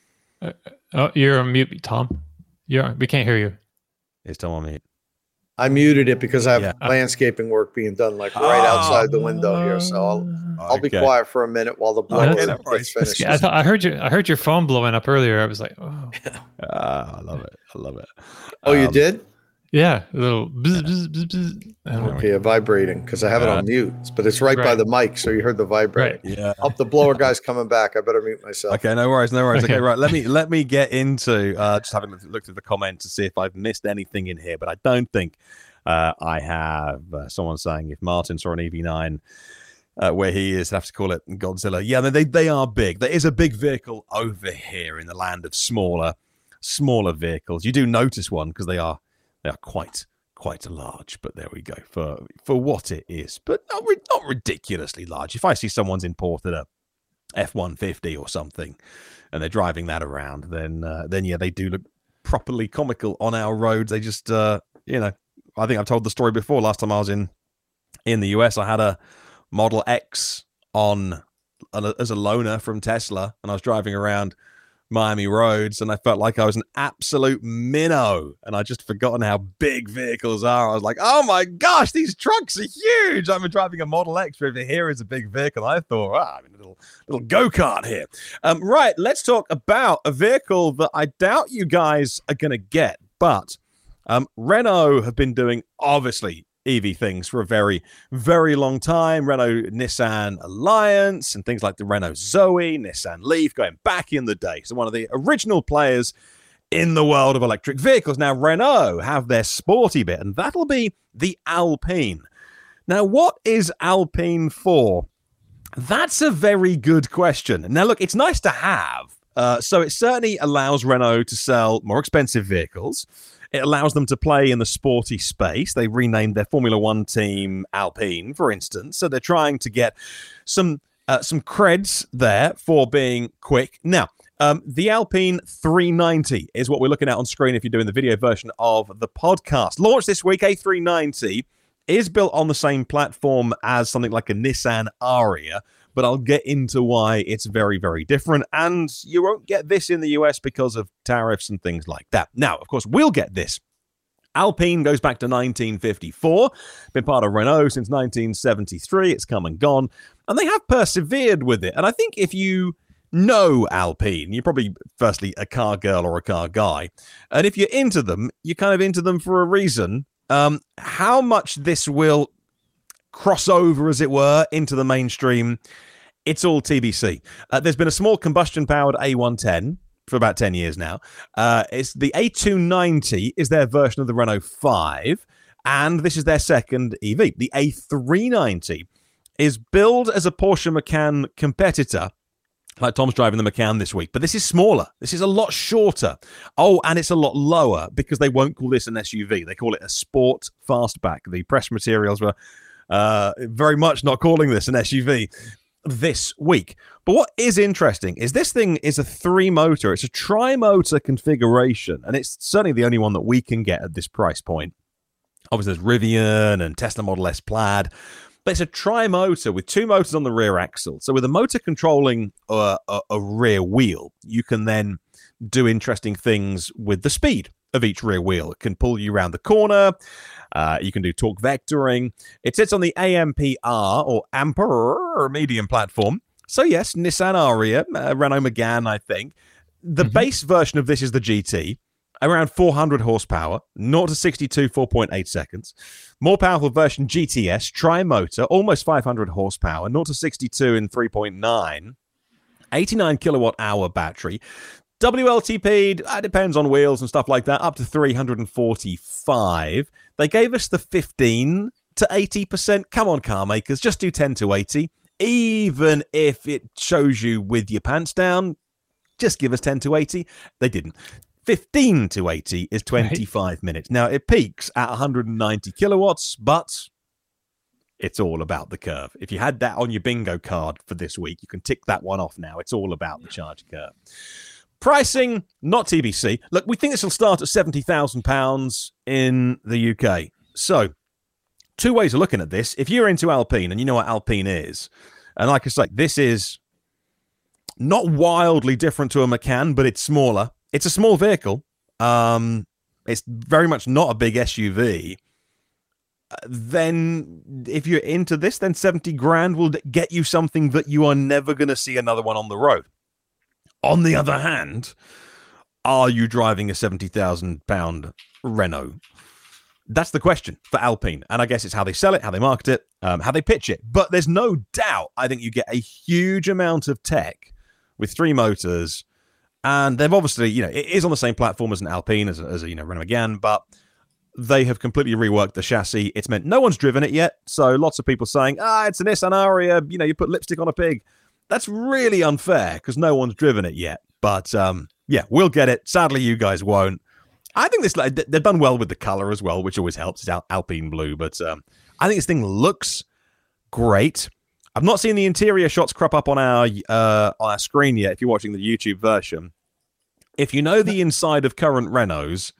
Oh, you're on mute, Tom. You're. We can't hear you. is Tom on mute? I muted it because I have Yeah. landscaping work being done like right Oh. outside the window here. So I'll I'll be Okay. quiet for a minute while the blower Okay, no gets worries. finished. I thought I heard you. I heard your phone blowing up earlier. I was like, oh, Ah, I love it. I love it. Oh, you Um, did? yeah, a little. Bzz, bzz, bzz, bzz. I don't know. Okay, vibrating because I have it Uh, on mute, but it's right, by right. the mic, so you heard the vibrating. Right. Yeah. Oh, the blower guy's coming back. I better mute myself. Okay, no worries, no worries. Okay, Okay. right. Let me let me get into uh, just having looked at the comments to see if I've missed anything in here, but I don't think uh, I have. Uh, someone saying if Martin saw an E V nine uh, where he is, I have to call it Godzilla. Yeah, they they are big. There is a big vehicle over here in the land of smaller smaller vehicles. You do notice one because they are they are quite quite large. But there we go for for what it is, but not ri- not ridiculously large. If I see someone's imported a F one fifty or something, and they're driving that around, then uh, then yeah, they do look properly comical on our roads. They just, uh, you know, I think I've told the story before. Last time I was in in the U S, I had a Model X on a, as a loaner from Tesla, and I was driving around Miami roads, and I felt like I was an absolute minnow, and I just forgotten how big vehicles are. I was like, oh my gosh, these trucks are huge. I'm driving a Model X, over here is a big vehicle. I thought, ah, I'm in a little, little go-kart here. Um, right, let's talk about a vehicle that I doubt you guys are going to get, but um, Renault have been doing, obviously, E V things for a very, very long time. Renault-Nissan Alliance and things like the Renault Zoe, Nissan Leaf, going back in the day. So one of the original players in the world of electric vehicles. Now, Renault have their sporty bit, and that'll be the Alpine. Now, what is Alpine for? That's a very good question. Now, look, it's nice to have. Uh, so it certainly allows Renault to sell more expensive vehicles. It allows them to play in the sporty space. They renamed their Formula One team Alpine, for instance. So they're trying to get some uh, some creds there for being quick. Now, um, the Alpine three ninety is what we're looking at on screen if you're doing the video version of the podcast. Launched this week, A three ninety is built on the same platform as something like a Nissan Aria, but I'll get into why it's very, very different. And you won't get this in the U S because of tariffs and things like that. Now, of course, we'll get this. Alpine goes back to nineteen fifty-four, been part of Renault since nineteen seventy-three. It's come and gone, and they have persevered with it. And I think if you know Alpine, you're probably firstly a car girl or a car guy. And if you're into them, you're kind of into them for a reason. Um, how much this will cross over, as it were, into the mainstream It's all T B C. Uh, there's been a small combustion-powered A one ten for about ten years now. Uh, it's the A two ninety is their version of the Renault five, and this is their second E V. The A three ninety is billed as a Porsche Macan competitor, like Tom's driving the Macan this week, but this is smaller. This is a lot shorter. Oh, and it's a lot lower because they won't call this an S U V. They call it a sport fastback. The press materials were uh, very much not calling this an S U V this week. But what is interesting is this thing is a three-motor. It's a tri-motor configuration, and it's certainly the only one that we can get at this price point. Obviously, there's Rivian and Tesla Model S Plaid, but it's a tri-motor with two motors on the rear axle. So with a motor controlling uh, a, a rear wheel, you can then do interesting things with the speed of each rear wheel. It can pull you around the corner. Uh, you can do torque vectoring. It sits on the A M P R or Ampere medium platform. So yes, Nissan Ariya, uh, Renault Megane, I think. The mm-hmm. base version of this is the G T. Around four hundred horsepower, zero to sixty-two, four point eight seconds. More powerful version G T S, tri-motor, almost five hundred horsepower, zero to sixty-two in three point nine. eighty-nine kilowatt hour battery. W L T P, uh, depends on wheels and stuff like that, up to three hundred forty-five. They gave us the fifteen to eighty percent. Come on, car makers, just do ten to eighty. Even if it shows you with your pants down, just give us ten to eighty. They didn't. fifteen to eighty is twenty-five right. minutes. Now, it peaks at one hundred ninety kilowatts, but it's all about the curve. If you had that on your bingo card for this week, you can tick that one off now. It's all about the charge curve. Pricing, not T B C. Look, we think this will start at seventy thousand pounds in the U K. So, two ways of looking at this. If you're into Alpine, and you know what Alpine is, and like I say, this is not wildly different to a Macan, but it's smaller. It's a small vehicle. Um, it's very much not a big S U V. Uh, then, if you're into this, then seventy grand will get you something that you are never going to see another one on the road. On the other hand, are you driving a seventy thousand pound Renault? That's the question for Alpine. And I guess it's how they sell it, how they market it, um, how they pitch it. But there's no doubt, I think you get a huge amount of tech with three motors. And they've obviously, you know, it is on the same platform as an Alpine, as a, as a you know, Renault Megane, but they have completely reworked the chassis. It's meant no one's driven it yet. So lots of people saying, ah, it's an Nissan Ariya, you know, you put lipstick on a pig. That's really unfair because no one's driven it yet. But um, yeah, we'll get it. Sadly, you guys won't. I think this, they've done well with the color as well, which always helps. It's Al- Alpine blue, but um, I think this thing looks great. I've not seen the interior shots crop up on our uh, on our screen yet if you're watching the YouTube version. If you know the inside of current Renaults,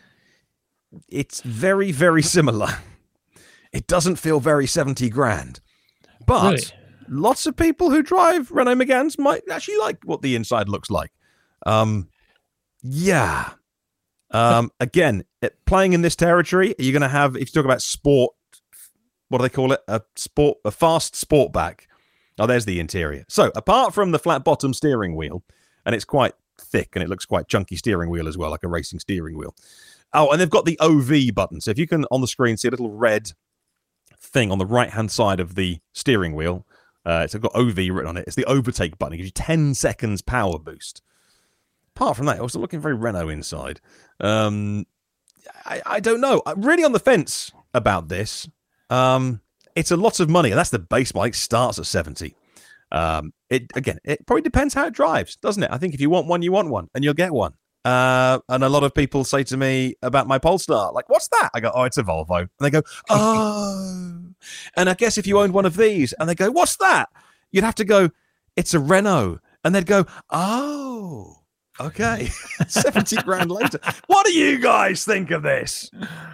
it's very, very similar. It doesn't feel very seventy grand. But really? Lots of people who drive Renault Meganes might actually like what the inside looks like. Um, yeah. Um, again, it, playing in this territory, you're going to have, if you talk about sport, what do they call it? A sport, a fast sportback. Oh, there's the interior. So apart from the flat bottom steering wheel, and it's quite thick and it looks quite chunky steering wheel as well, like a racing steering wheel. Oh, and they've got the O V button. So if you can on the screen see a little red thing on the right-hand side of the steering wheel, uh, it's got O V written on it. It's the overtake button. It gives you ten seconds power boost. Apart from that, also looking very Renault inside. Um, I, I don't know. I'm really on the fence about this. Um, it's a lot of money, and that's the base bike. Starts at seventy. Um, it again, it probably depends how it drives, doesn't it? I think if you want one, you want one, and you'll get one. Uh, and a lot of people say to me about my Polestar, like, "What's that?" I go, "Oh, it's a Volvo." And they go, "Oh." And I guess if you owned one of these, and they go, "What's that?" You'd have to go, "It's a Renault," and they'd go, "Oh." Okay, seventy grand later. What do you guys think of this?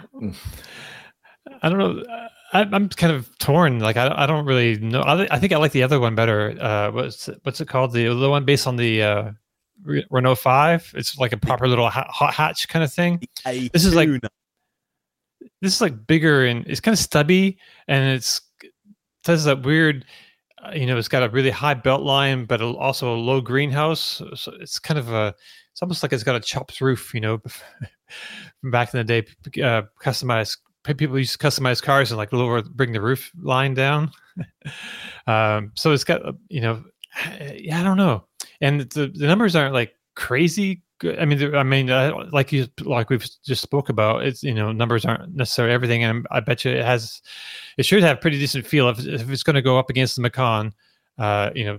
I don't know. I, I'm kind of torn. Like I, I don't really know. I, I think I like the other one better. Uh, what's what's it called? The the one based on the uh, Renault five. It's like a proper little ha- hot hatch kind of thing. This is like this is like bigger and it's kind of stubby and it's it has that weird. Uh, you know, it's got a really high belt line, but also a low greenhouse. So it's kind of a, it's almost like it's got a chopped roof, you know, from back in the day, uh, customized, people used to customize cars and like lower, bring the roof line down. Um, so it's got, you know, yeah, I don't know. And the, the numbers aren't like crazy good. I mean, I mean, uh, like you, like we've just spoke about, it's, you know, numbers aren't necessarily everything. And I bet you it has, it should have pretty decent feel if, if it's going to go up against the Macan. Uh, you know,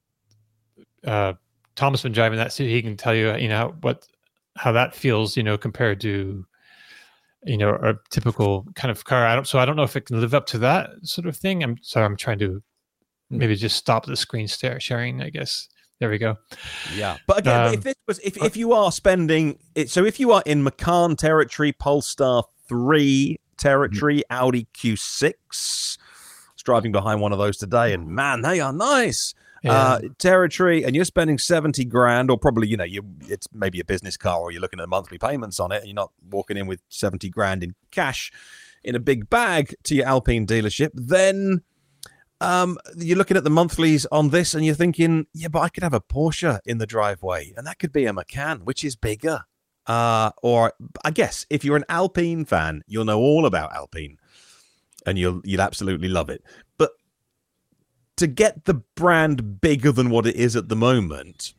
uh, Tom's been driving that, so he can tell you, you know, what, how that feels, you know, compared to, you know, a typical kind of car. I don't, so I don't know if it can live up to that sort of thing. I'm sorry, I'm trying to maybe just stop the screen stare sharing, I guess. There we go. Yeah. But again, um, if it was, if, if you are spending it, so if you are in Macan territory, Polestar three territory, mm-hmm. Audi Q six, I was driving behind one of those today, and man, they are nice. Yeah. Uh, territory, and you're spending seventy grand, or probably, you know, you it's maybe a business car, or you're looking at monthly payments on it, and you're not walking in with seventy grand in cash in a big bag to your Alpine dealership, then um, you're looking at the monthlies on this, and you're thinking, yeah, but I could have a Porsche in the driveway, and that could be a Macan, which is bigger. Uh, or I guess if you're an Alpine fan, you'll know all about Alpine, and you'll you'll absolutely love it. But to get the brand bigger than what it is at the moment,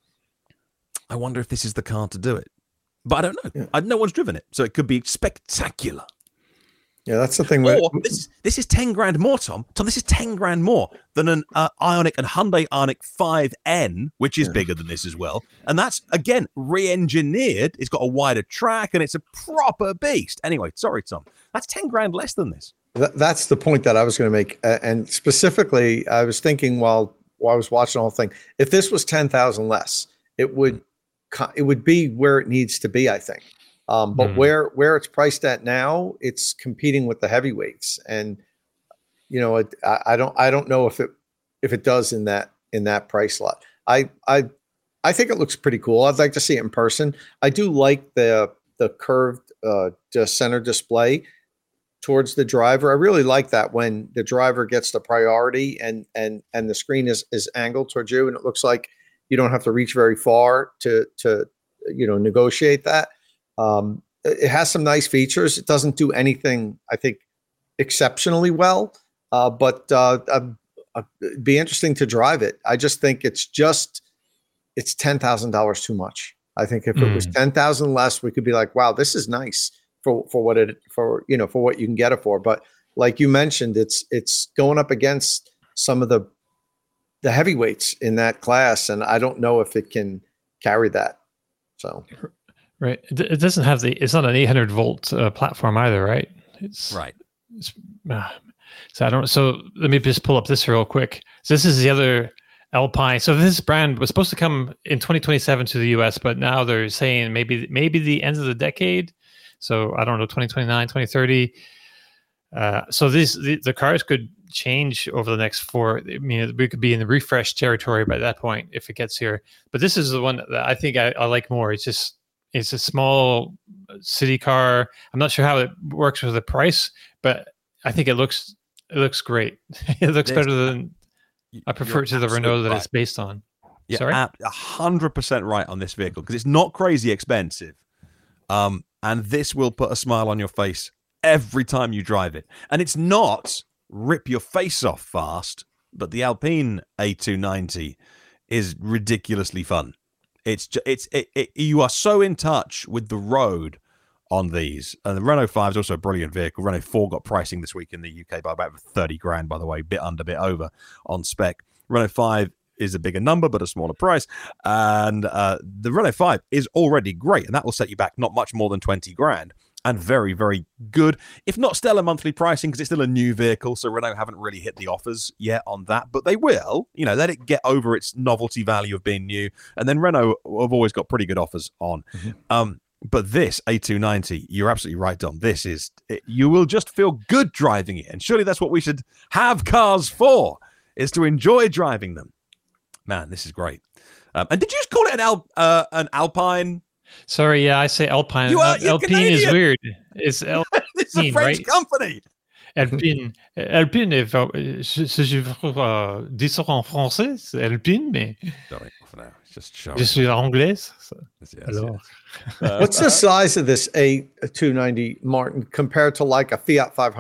I wonder if this is the car to do it. But I don't know. Yeah. I, no one's driven it, so it could be spectacular. Yeah, that's the thing. Or with- this, this is ten grand more, Tom. Tom, this is ten grand more than an uh, Ioniq and Hyundai Ioniq five N, which is yeah. bigger than this as well. And that's, again, re-engineered. It's got a wider track, and it's a proper beast. Anyway, sorry, Tom. That's ten grand less than this. That's the point that I was going to make. Uh, and specifically, I was thinking while, while I was watching the whole thing, if this was ten thousand less, it would it would be where it needs to be, I think. Um, but mm. where where it's priced at now, it's competing with the heavyweights. And, you know, it, I, I don't I don't know if it if it does in that in that price lot. I I I think it looks pretty cool. I'd like to see it in person. I do like the the curved uh, center display towards the driver. I really like that when the driver gets the priority and and and the screen is is angled towards you, and it looks like you don't have to reach very far to to you know negotiate that. Um, it has some nice features. It doesn't do anything, I think, exceptionally well, uh, but uh, uh, uh, it'd be interesting to drive it. I just think it's just it's ten thousand dollars too much. I think if mm. it was ten thousand less, we could be like, wow, this is nice. For, for what it for you know for what you can get it for, but like you mentioned, it's it's going up against some of the the heavyweights in that class, and I don't know if it can carry that. So, right, it doesn't have the it's not an eight hundred volt uh, platform either, right? It's right. It's, uh, so I don't. So let me just pull up this real quick. So this is the other Alpine. So this brand was supposed to come in twenty twenty-seven to the U S, but now they're saying maybe maybe the end of the decade. So I don't know, twenty twenty-nine, twenty thirty. Uh, so these the, the cars could change over the next four. I mean, we could be in the refresh territory by that point if it gets here. But this is the one that I think I, I like more. It's just it's a small city car. I'm not sure how it works with the price, but I think it looks it looks great. It looks There's, better than I prefer to the Renault that right. it's based on. Yeah, Sorry, a hundred percent right on this vehicle because it's not crazy expensive. Um. And this will put a smile on your face every time you drive it. And it's not rip your face off fast, but the Alpine A two ninety is ridiculously fun. It's just, it's it, it, you are so in touch with the road on these. And the Renault five is also a brilliant vehicle. Renault four got pricing this week in the U K by about thirty grand, by the way, bit under, bit over on spec. Renault five is a bigger number, but a smaller price. And uh, the Renault five is already great, and that will set you back not much more than twenty grand. And very, very good, if not stellar monthly pricing, because it's still a new vehicle, so Renault haven't really hit the offers yet on that, but they will, you know, let it get over its novelty value of being new. And then Renault have always got pretty good offers on. Mm-hmm. Um, but this A two ninety, you're absolutely right, Dom. This is, it, you will just feel good driving it. And surely that's what we should have cars for, is to enjoy driving them. Man, this is great. Um, and did you just call it an Al, uh, an Alpine? Sorry, yeah, I say Alpine. You are, Alpine Canadian. Is weird. It's Alpine, it's a French right? company. Alpine. Alpine, si je veux dire en français, c'est Alpine, mais. Sorry, for now. It's just showing. Je suis anglais. So. Yes, Alors. Yes. What's the size of this A two ninety, Martin, compared to like a Fiat five hundred?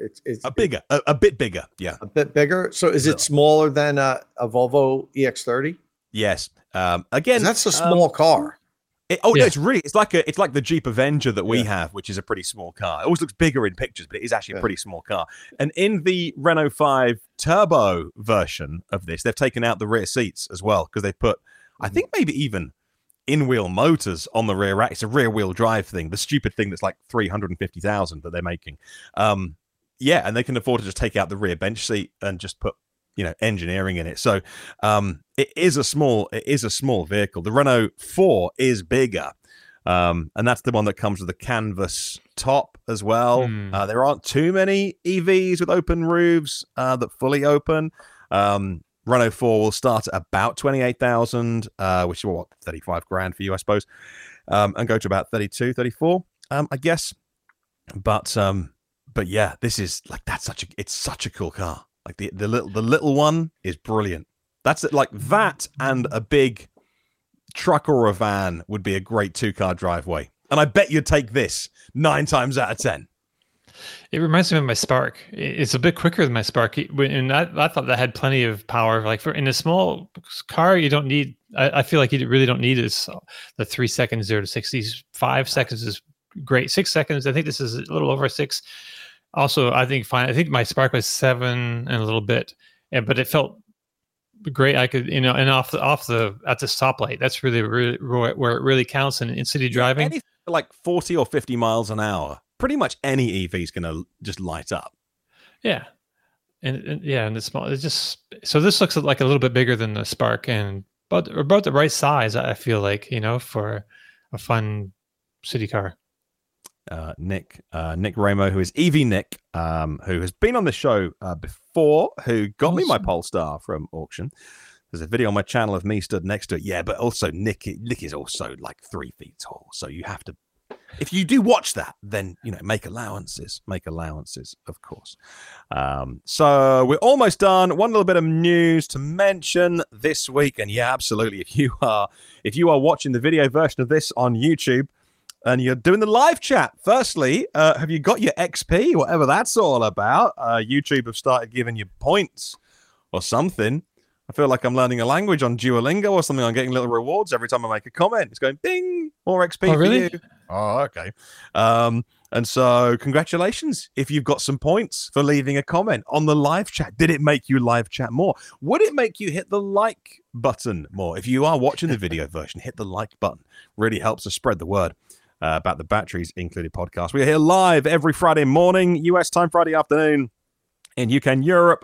it's it's a bigger, a, a bit bigger. Yeah, a bit bigger. So is it smaller than a, a Volvo E X thirty? Yes. Um, again, that's a small um, car. It, oh yeah. no, it's really it's like a it's like the Jeep Avenger that we yeah. have, which is a pretty small car. It always looks bigger in pictures, but it is actually yeah. a pretty small car. And in the Renault five Turbo version of this, they've taken out the rear seats as well because they put, mm-hmm. I think maybe even in-wheel motors on the rear rack. It's a rear-wheel drive thing, the stupid thing that's like three hundred fifty thousand that they're making. Um, yeah, and they can afford to just take out the rear bench seat and just put, you know, engineering in it. So um, it is a small, it is a small vehicle. The Renault four is bigger, um, and that's the one that comes with a canvas top as well. Mm. Uh, there aren't too many E Vs with open roofs uh, that fully open. Um, Renault four will start at about twenty-eight thousand, uh, which is what, thirty-five grand for you, I suppose, um, and go to about thirty-two, thirty-four, um, I guess. But um, but yeah, this is like that's such a it's such a cool car. Like the, the little the little one is brilliant. That's it, like that and a big truck or a van would be a great two car driveway. And I bet you'd take this nine times out of ten. It reminds me of my Spark. It's a bit quicker than my Spark, and I, I thought that had plenty of power. Like for in a small car, you don't need. I, I feel like you really don't need is the three seconds zero to sixty. Five seconds is great. Six seconds. I think this is a little over six. Also, I think fine. I think my Spark was seven and a little bit, and but it felt great. I could, you know, and off the off the at the stoplight. That's really, really where it really counts in, in city driving. Anything like forty or fifty miles an hour, pretty much any E V is going to just light up. Yeah, and, and yeah, and it's small. It's just so this looks like a little bit bigger than the Spark, and but about the right size. I feel like, you know, for a fun city car. Uh, Nick, uh, Nick Ramo, who is E V Nick, um, who has been on the show uh, before, who got awesome. me my Polestar from auction. There's a video on my channel of me stood next to it. Yeah, but also Nick, Nick is also like three feet tall, so you have to. If you do watch that, then you know make allowances, make allowances, of course. Um, so we're almost done. One little bit of news to mention this week, and yeah, absolutely. If you are, if you are watching the video version of this on YouTube. And you're doing the live chat. Firstly, uh, have you got your X P, whatever that's all about? Uh, YouTube have started giving you points or something. I feel like I'm learning a language on Duolingo or something. I'm getting little rewards every time I make a comment. It's going, ding, more X P oh, for really? you. Oh, okay. Um, and so congratulations if you've got some points for leaving a comment on the live chat. Did it make you live chat more? Would it make you hit the like button more? If you are watching the video version, hit the like button. Really helps us spread the word. Uh, about the Batteries Included podcast. We are here live every Friday morning, U S time, Friday afternoon in U K and Europe,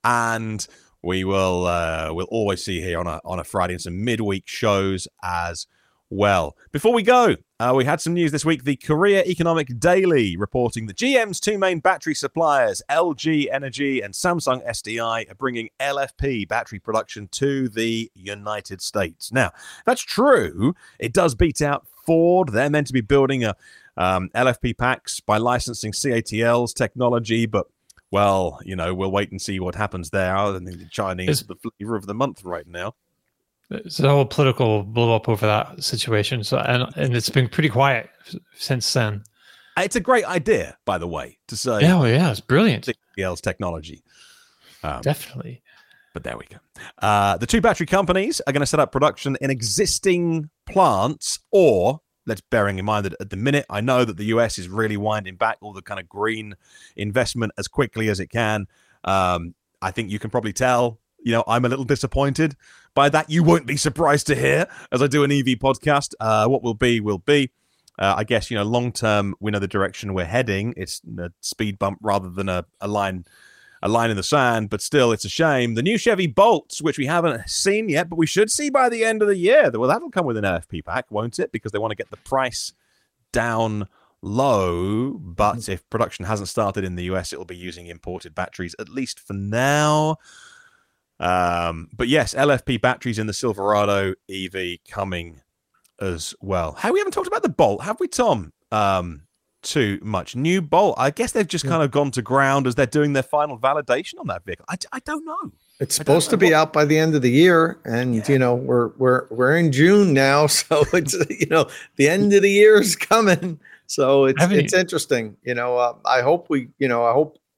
and we will uh, we'll always see you here on a on a Friday and some midweek shows as well. Before we go, uh, we had some news this week. The Korea Economic Daily reporting that G M's two main battery suppliers, L G Energy and Samsung S D I, are bringing L F P battery production to the United States. Now, that's true. It does beat out Ford. They're meant to be building a um, L F P packs by licensing C A T L's technology, but well, you know, we'll wait and see what happens there. I think the Chinese is the flavor of the month right now. It's a whole political blow up over that situation, so and and it's been pretty quiet since then. It's a great idea, by the way, to say. Yeah, well, yeah, it's brilliant. C A T L's technology, um, definitely. But there we go. Uh, the two battery companies are going to set up production in existing plants, or let's bearing in mind that at the minute, I know that the U S is really winding back all the kind of green investment as quickly as it can. Um, I think you can probably tell, you know, I'm a little disappointed by that. You won't be surprised to hear as I do an E V podcast. Uh, what will be, will be. Uh, I guess, you know, long term, we know the direction we're heading. It's a speed bump rather than a, a line. A line in the sand, but still, it's a shame. The new Chevy Bolts, which we haven't seen yet, but we should see by the end of the year. Well, that'll come with an L F P pack, won't it? Because they want to get the price down low. But if production hasn't started in the U S, it'll be using imported batteries, at least for now. Um, but yes, L F P batteries in the Silverado E V coming as well. How we haven't talked about the Bolt, have we, Tom? Um, too much. New Bolt, I guess they've just yeah. kind of gone to ground as they're doing their final validation on that vehicle. I, I don't know. It's supposed to be what... out by the end of the year, and yeah. you know we're we're we're in June now, so it's you know the end of the year is coming. So it's it's you... interesting. You know, uh, I hope we you know I hope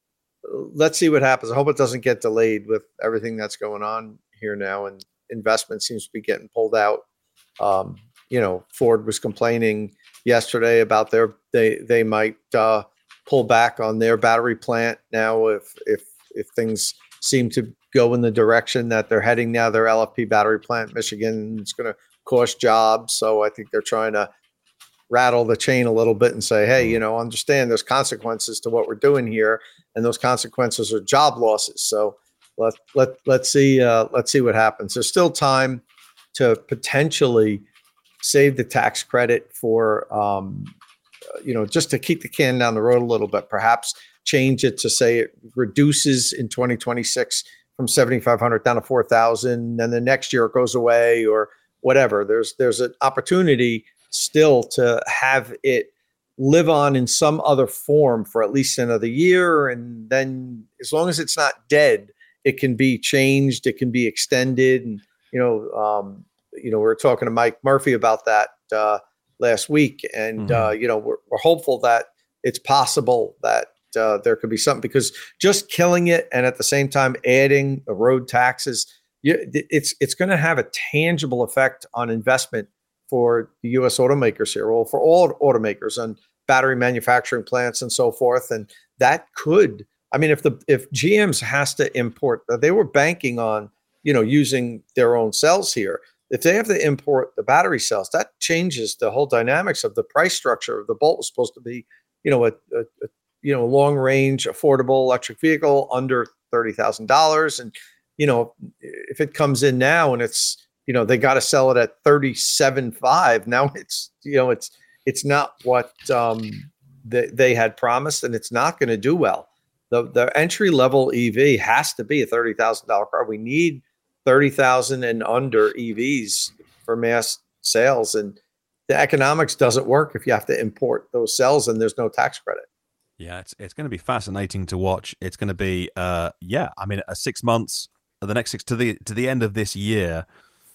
let's see what happens. I hope it doesn't get delayed with everything that's going on here now, and investment seems to be getting pulled out. Um, you know, Ford was complaining yesterday about their they they might uh, pull back on their battery plant now if if if things seem to go in the direction that they're heading now. Their L F P battery plant, Michigan, is going to cost jobs. So I think they're trying to rattle the chain a little bit and say, hey, you know, understand there's consequences to what we're doing here, and those consequences are job losses. So let let let's see uh, let's see what happens. There's still time to potentially save the tax credit for, um, you know, just to keep the can down the road a little bit. Perhaps change it to say it reduces in twenty twenty-six from seventy-five hundred down to four thousand, and the next year it goes away or whatever. There's there's an opportunity still to have it live on in some other form for at least another year. And then as long as it's not dead, it can be changed, it can be extended. And, you know, um, you know, we were talking to Mike Murphy about that uh, last week. And, mm-hmm. uh, you know, we're, we're hopeful that it's possible that uh, there could be something, because just killing it and at the same time adding the road taxes, you, it's, it's going to have a tangible effect on investment for the U S automakers here, well, for all automakers and battery manufacturing plants and so forth. And that could, I mean, if the if G M's has to import, they were banking on, you know, using their own cells here. If they have to import the battery cells, that changes the whole dynamics of the price structure. The Bolt was supposed to be, you know, a, a, a you know, long range, affordable electric vehicle under thirty thousand dollars. And, you know, if it comes in now and it's, you know, they got to sell it at thirty-seven five. Now it's, you know, it's, it's not what um, they, they had promised, and it's not going to do well. The the entry level E V has to be a thirty thousand dollars car. We need thirty thousand and under E Vs for mass sales. And the economics doesn't work if you have to import those cells and there's no tax credit. Yeah, it's, it's going to be fascinating to watch. It's going to be, uh, yeah, I mean, uh, six months, the next six to the, to the end of this year.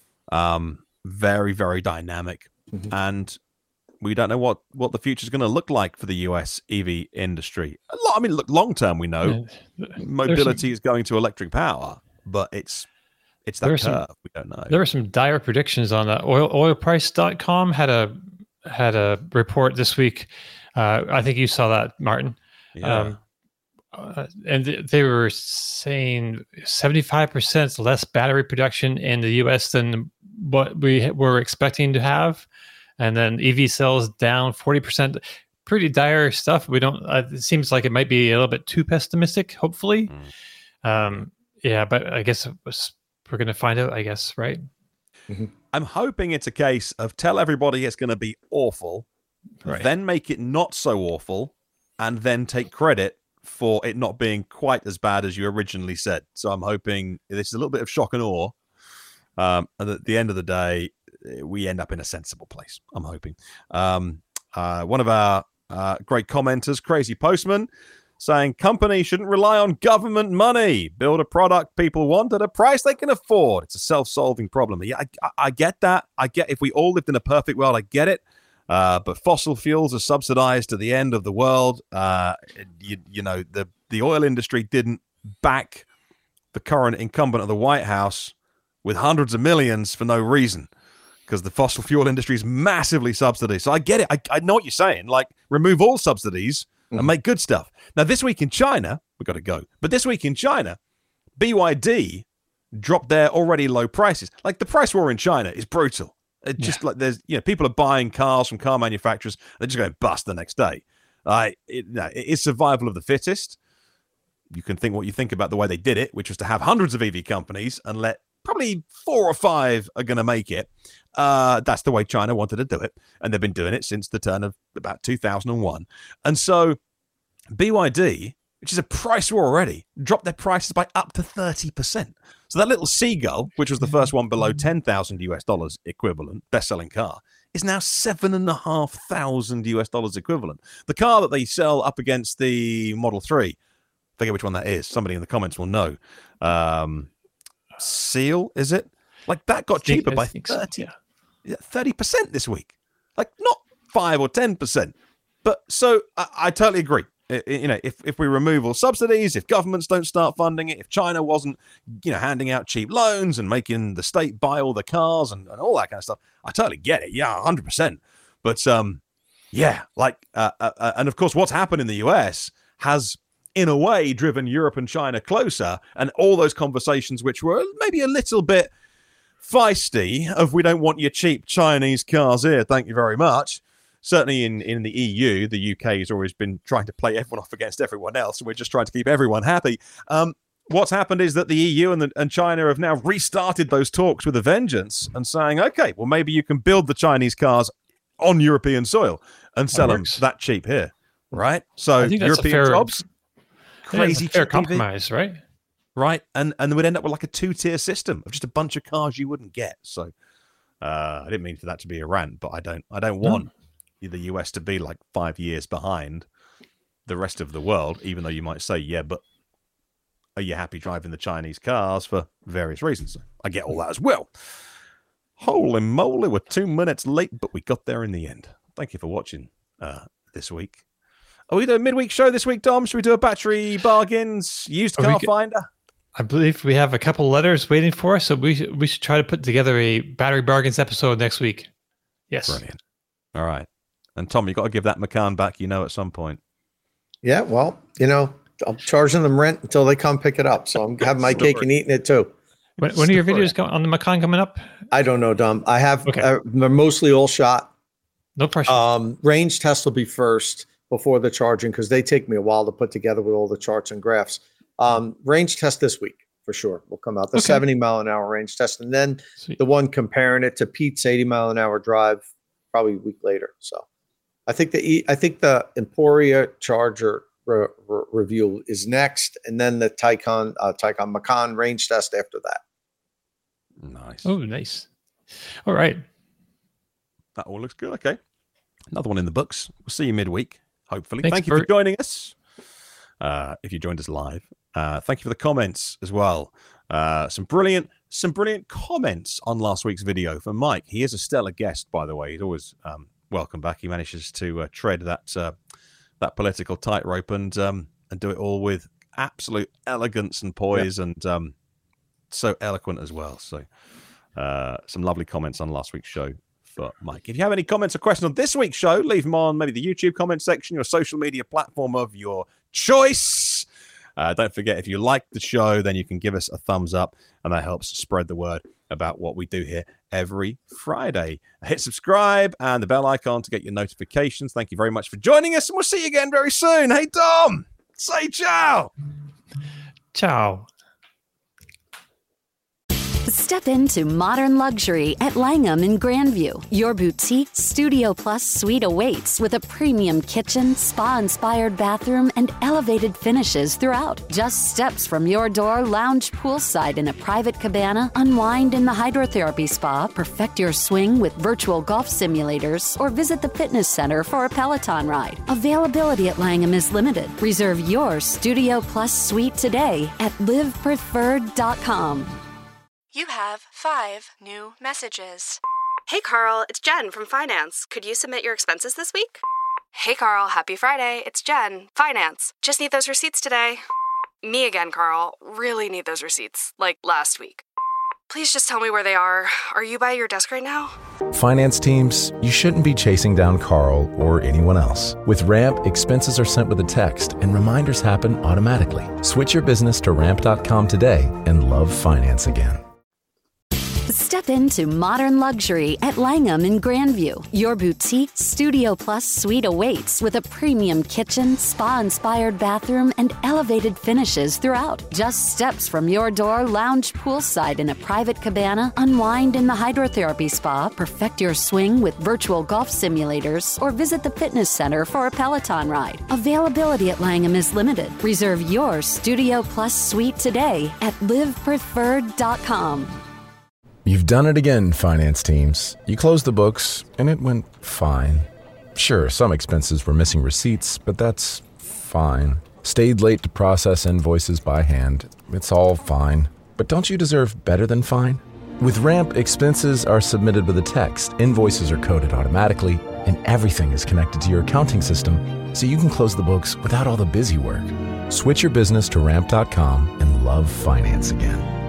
Um, very, very dynamic. Mm-hmm. And we don't know what, what the future is going to look like for the U S E V industry. A lot, I mean, look, long term, we know yeah. mobility some, is going to electric power, but it's it's that curve. Some, we don't know. There were some dire predictions on that. Oil oil price dot com had a had a report this week. Uh, I think you saw that, Martin. Yeah. Um, Uh, and th- they were saying seventy-five percent less battery production in the U S than what we were expecting to have. And then E V sales down forty percent. Pretty dire stuff. We don't, uh, it seems like it might be a little bit too pessimistic, hopefully. Mm. Um, yeah, but I guess it was, we're going to find out, I guess, right? Mm-hmm. I'm hoping it's a case of tell everybody it's going to be awful, right. Then make it not so awful, and then take credit for it not being quite as bad as you originally said. So I'm hoping this is a little bit of shock and awe. Um, and at the end of the day, we end up in a sensible place. I'm hoping. Um, uh, one of our uh, great commenters, Crazy Postman, saying companies shouldn't rely on government money. Build a product people want at a price they can afford. It's a self-solving problem. Yeah, I, I, I get that. I get if we all lived in a perfect world, I get it. Uh, but fossil fuels are subsidized to the end of the world. Uh, you, you know, the, the oil industry didn't back the current incumbent of the White House with hundreds of millions for no reason, because the fossil fuel industry is massively subsidized. So I get it. I, I know what you're saying. Like, remove all subsidies mm-hmm. and make good stuff. Now, this week in China, we've got to go. But this week in China, B Y D dropped their already low prices. Like, the price war in China is brutal. It's yeah. just like there's, you know, people are buying cars from car manufacturers. They're just going to bust the next day. Uh, it, no, it is survival of the fittest. You can think what you think about the way they did it, which was to have hundreds of E V companies and let probably four or five are going to make it. Uh, that's the way China wanted to do it. And they've been doing it since the turn of about two thousand one. And so B Y D, which is a price war already, dropped their prices by up to thirty percent. So that little Seagull, which was the first one below ten thousand US dollars equivalent, best-selling car, is now seven and a half thousand US dollars equivalent. The car that they sell up against the Model three, I forget which one that is. Somebody in the comments will know. Um, Seal, is it? Like, that got cheaper by thirty, yeah. thirty percent this week. Like, not five or ten percent. But so I, I totally agree. you know, if, if we remove all subsidies, if governments don't start funding it, if China wasn't, you know, handing out cheap loans and making the state buy all the cars and, and all that kind of stuff, I totally get it. Yeah, one hundred percent. But, um, yeah, like, uh, uh, and of course, what's happened in the U S has, in a way, driven Europe and China closer. And all those conversations, which were maybe a little bit feisty, of we don't want your cheap Chinese cars here, thank you very much. Certainly in, in the E U, the U K has always been trying to play everyone off against everyone else. And we're just trying to keep everyone happy. Um, what's happened is that the E U and, the, and China have now restarted those talks with a vengeance and saying, okay, well, maybe you can build the Chinese cars on European soil and sell them that cheap here, right? So European fair, jobs, crazy fair compromise, right? Right, and and we'd end up with like a two-tier system of just a bunch of cars you wouldn't get. So uh, I didn't mean for that to be a rant, but I don't I don't want no. the U S to be like five years behind the rest of the world, even though you might say, yeah, but are you happy driving the Chinese cars for various reasons? I get all that as well. Holy moly, we're two minutes late, but we got there in the end. Thank you for watching uh, this week. Are we doing a midweek show this week, Dom? Should we do a battery bargains, used car g- finder? I believe we have a couple letters waiting for us, so we, we should try to put together a battery bargains episode next week. Yes. Brilliant. All right. And Tom, you got to give that Macan back, you know, at some point. Yeah, well, you know, I'm charging them rent until they come pick it up. So I'm having my cake and eating it too. When, when are your videos go- on the Macan coming up? I don't know, Dom. I have, okay. uh, they're mostly all shot. No pressure. Um, range test will be first before the charging, because they take me a while to put together with all the charts and graphs. Um, range test this week for sure will come out. The okay. seventy mile an hour range test. And then Sweet. the one comparing it to Pete's eighty mile an hour drive probably a week later. So I think the, I think the Emporia Charger re- re- review is next. And then the Taycan, uh, Taycan Macan range test after that. Nice. Oh, nice. All right. That all looks good. Okay. Another one in the books. We'll see you midweek, hopefully. Thanks thank you for, for joining us. Uh, if you joined us live, uh, thank you for the comments as well. Uh, some brilliant, some brilliant comments on last week's video from Mike. He is a stellar guest, by the way. He's always um, welcome back. He manages to uh, tread that uh, that political tightrope and um, and do it all with absolute elegance and poise, yeah. and um, so eloquent as well. So, uh, some lovely comments on last week's show for Mike. If you have any comments or questions on this week's show, leave them on maybe the YouTube comment section, your social media platform of your choice. Uh, don't forget, if you like the show, then you can give us a thumbs up, and that helps spread the word about what we do here every Friday. Hit subscribe and the bell icon to get your notifications. Thank you very much for joining us, and we'll see you again very soon. Hey, Dom, say ciao. Ciao. Step into modern luxury at Langham in Grandview. Your boutique Studio Plus suite awaits with a premium kitchen, spa-inspired bathroom, and elevated finishes throughout. Just steps from your door, lounge poolside in a private cabana, unwind in the hydrotherapy spa, perfect your swing with virtual golf simulators, or visit the fitness center for a Peloton ride. Availability at Langham is limited. Reserve your Studio Plus suite today at live preferred dot com. You have five new messages. Hey, Carl, it's Jen from Finance. Could you submit your expenses this week? Hey, Carl, happy Friday. It's Jen, Finance. Just need those receipts today. Me again, Carl. Really need those receipts, like last week. Please just tell me where they are. Are you by your desk right now? Finance teams, you shouldn't be chasing down Carl or anyone else. With Ramp, expenses are sent with a text and reminders happen automatically. Switch your business to ramp dot com today and love finance again. Step into modern luxury at Langham in Grandview. Your boutique Studio Plus suite awaits with a premium kitchen, spa-inspired bathroom, and elevated finishes throughout. Just steps from your door, lounge poolside in a private cabana, unwind in the hydrotherapy spa, perfect your swing with virtual golf simulators, or visit the fitness center for a Peloton ride. Availability at Langham is limited. Reserve your Studio Plus suite today at live preferred dot com. You've done it again, finance teams. You closed the books, and it went fine. Sure, some expenses were missing receipts, but that's fine. Stayed late to process invoices by hand. It's all fine. But don't you deserve better than fine? With Ramp, expenses are submitted with a text, invoices are coded automatically, and everything is connected to your accounting system so you can close the books without all the busy work. Switch your business to ramp dot com and love finance again.